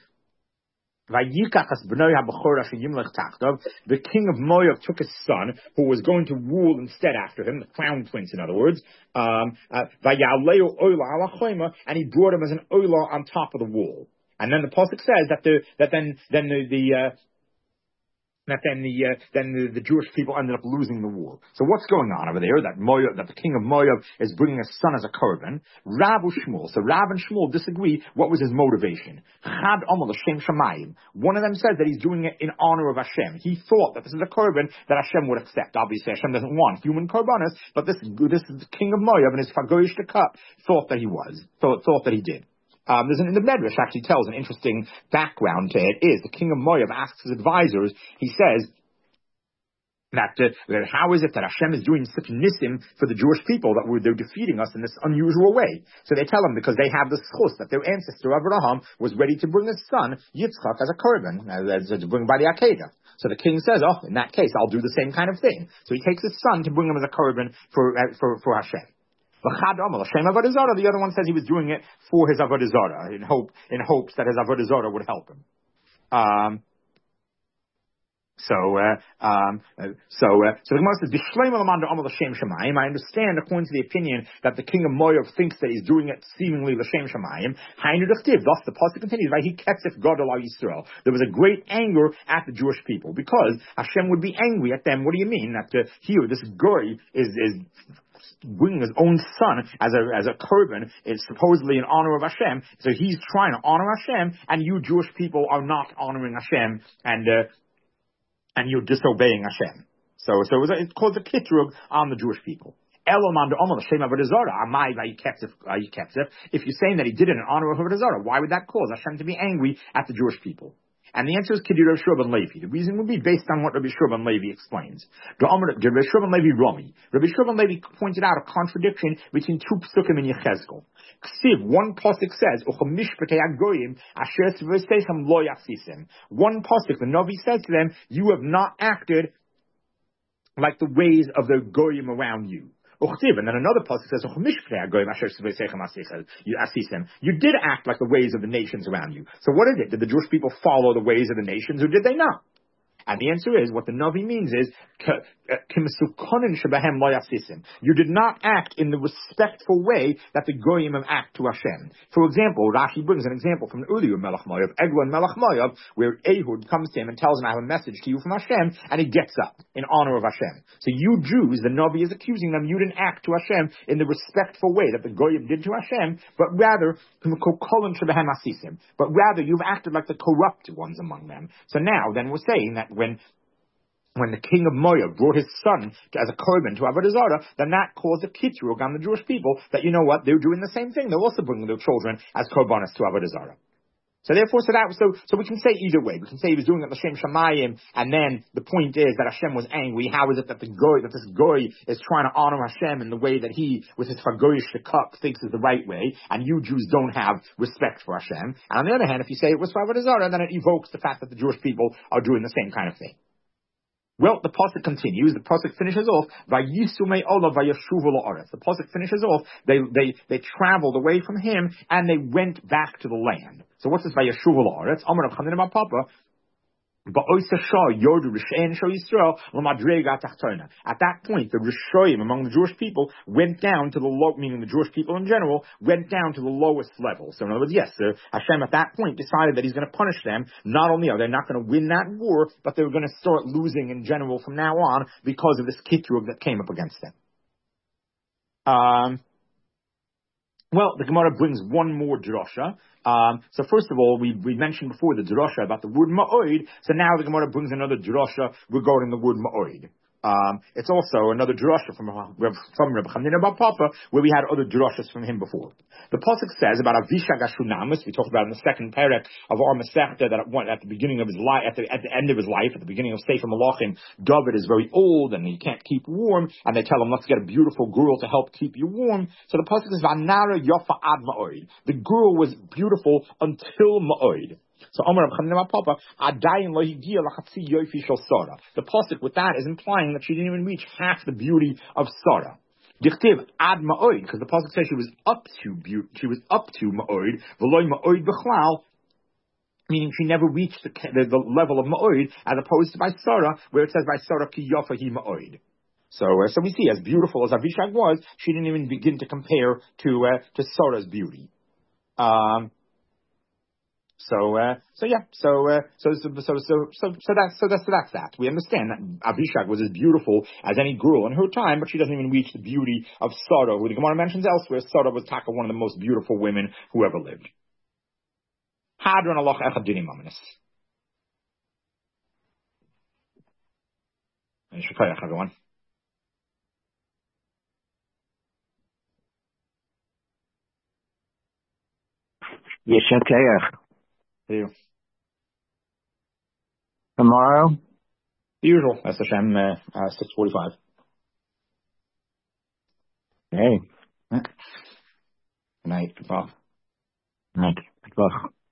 the king of Moav took his son, who was going to rule instead after him, the crown prince, in other words, um, uh, and he brought him as an olah on top of the wall. And then the pasuk says that the that then then the, the uh, that then the uh, then the, the Jewish people ended up losing the war. So what's going on over there? That Moav, that the king of Moav is bringing his son as a korban. Rav Shmuel. So Rav and Shmuel disagree. What was his motivation? Chad Omer L'Shem Shamayim. One of them says that he's doing it in honor of Hashem. He thought that this is a korban that Hashem would accept. Obviously, Hashem doesn't want human korbanos, but this this is the king of Moav, and his Fagoish Tekap thought that he was thought thought that he did. Um, there's an, the Medrash actually tells an interesting background to it. Is the king of Moav asks his advisors, he says That, uh, that how is it that Hashem is doing such nisim for the Jewish people that we're, they're defeating us in this unusual way? So they tell him because they have the schus that their ancestor Abraham was ready to bring his son Yitzchak as a korban, as, as to bring by the Akedah. So the king says, oh, in that case, I'll do the same kind of thing. So he takes his son to bring him as a korban for uh, for for Hashem. The other one says he was doing it for his avodah zarah in hope in hopes that his avodah zarah would help him. Um, So, uh, um, uh, so, uh, so the Gemara says, I understand, according to the opinion, that the king of Moab thinks that he's doing it seemingly l'shem shamayim. Thus, the pasuk continues, there was a great anger at the Jewish people because Hashem would be angry at them. What do you mean? That uh, here, this guy is is bringing his own son as a as a korban is supposedly in honor of Hashem. So he's trying to honor Hashem, and you Jewish people are not honoring Hashem, and uh, and you're disobeying Hashem. So, so it's called a kitrug on the Jewish people. If you're saying that he did it in honor of Avodah Zarah, why would that cause Hashem to be angry at the Jewish people? And the answer is Kiddur Rabbi Shua ben Levi. The reason would be based on what Rabbi Shua ben Levi explains. Rabbi Shua ben Levi Romi. Rabbi Shua ben Levi pointed out a contradiction between two psukim in Yechezkel. One pasuk says, One pasuk, the Navi says to them, you have not acted like the ways of the goyim around you. And then another pasuk says, you did act like the ways of the nations around you. So what is it? Did the Jewish people follow the ways of the nations, or did they not? And the answer is, what the Navi means is, you did not act in the respectful way that the Goyim act to Hashem. For example, Rashi brings an example from the earlier Melech Moav, Eglon Melech Moav, where Ehud comes to him and tells him, I have a message to you from Hashem, and he gets up in honor of Hashem. So you Jews, the Navi is accusing them, you didn't act to Hashem in the respectful way that the Goyim did to Hashem, but rather, but rather you've acted like the corrupt ones among them. So now, then we're saying that when when the king of Moab brought his son to, as a korban to Avodah Zarah, then that caused a kitrug on the Jewish people that, you know what, they're doing the same thing. They're also bringing their children as korbanos to Avodah Zarah. So therefore, so that so so we can say either way. We can say he was doing it l'shem shamayim, and then the point is that Hashem was angry. How is it that the goy that this goy is trying to honor Hashem in the way that he, with his hagoyish shekak, thinks is the right way, and you Jews don't have respect for Hashem? And on the other hand, if you say it was for Avodah Zarah, then it evokes the fact that the Jewish people are doing the same kind of thing. Well, the pasuk continues. The pasuk finishes off by Yisumei Ola vayashuvu la'aretz. The pasuk finishes off. They they they traveled away from him and they went back to the land. So what's this vayashuvu la'aretz? Amar Rav Chanina bar Papa. At that point, the Rishoyim among the Jewish people went down to the low, meaning the Jewish people in general, went down to the lowest level. So in other words, yes, uh, Hashem at that point decided that he's going to punish them. Not only are they not going to win that war, but they're going to start losing in general from now on because of this kitrug that came up against them. Um, Well, the Gemara brings one more drasha. Um, so first of all, we, we mentioned before the drasha about the word ma'oid. So now the Gemara brings another drasha regarding the word ma'oid. Um, it's also another drasha from from Reb Chanina bar Papa, where we had other drashas from him before. The pasuk says about Avishag Ashunamis. We talked about in the second parak of our Masechta that at the beginning of his life, at the, at the end of his life, at the beginning of Sefer Malachim, David is very old and he can't keep warm, and they tell him, let's get a beautiful girl to help keep you warm. So the pasuk says Vanara Yofa Ad Ma'oid. The girl was beautiful until Ma'oid. So Omer Reb Chanina bar Papa, Adayin lo higia lachatzi yofi shel Sarah. The pasuk with that is implying that she didn't even reach half the beauty of Sarah. Dichtiv ad ma'oid, because the pasuk says she was up to beauty, she was up to ma'oid, v'loy ma'oid b'chlal, meaning she never reached the, the, the level of ma'oid, as opposed to by Sarah, where it says by Sarah ki yofa hi ma'oid. So, uh, so we see, as beautiful as Avishag was, she didn't even begin to compare to uh, to Sarah's beauty. Um. So, uh, so yeah, so, uh, so, so, so, so, so, so that's, so that's, so that's that. We understand that Avishag was as beautiful as any girl in her time, but she doesn't even reach the beauty of Sarah, who the Gemara mentions elsewhere. Sarah was taka one of the most beautiful women who ever lived. Hadron Allah echadinim amanis. And shukayach, everyone. Yeshakayach. See you. Tomorrow? the usual. That's Hashem, uh, uh, six forty-five. Hey. Good night. Goodbye. Good night. Goodbye.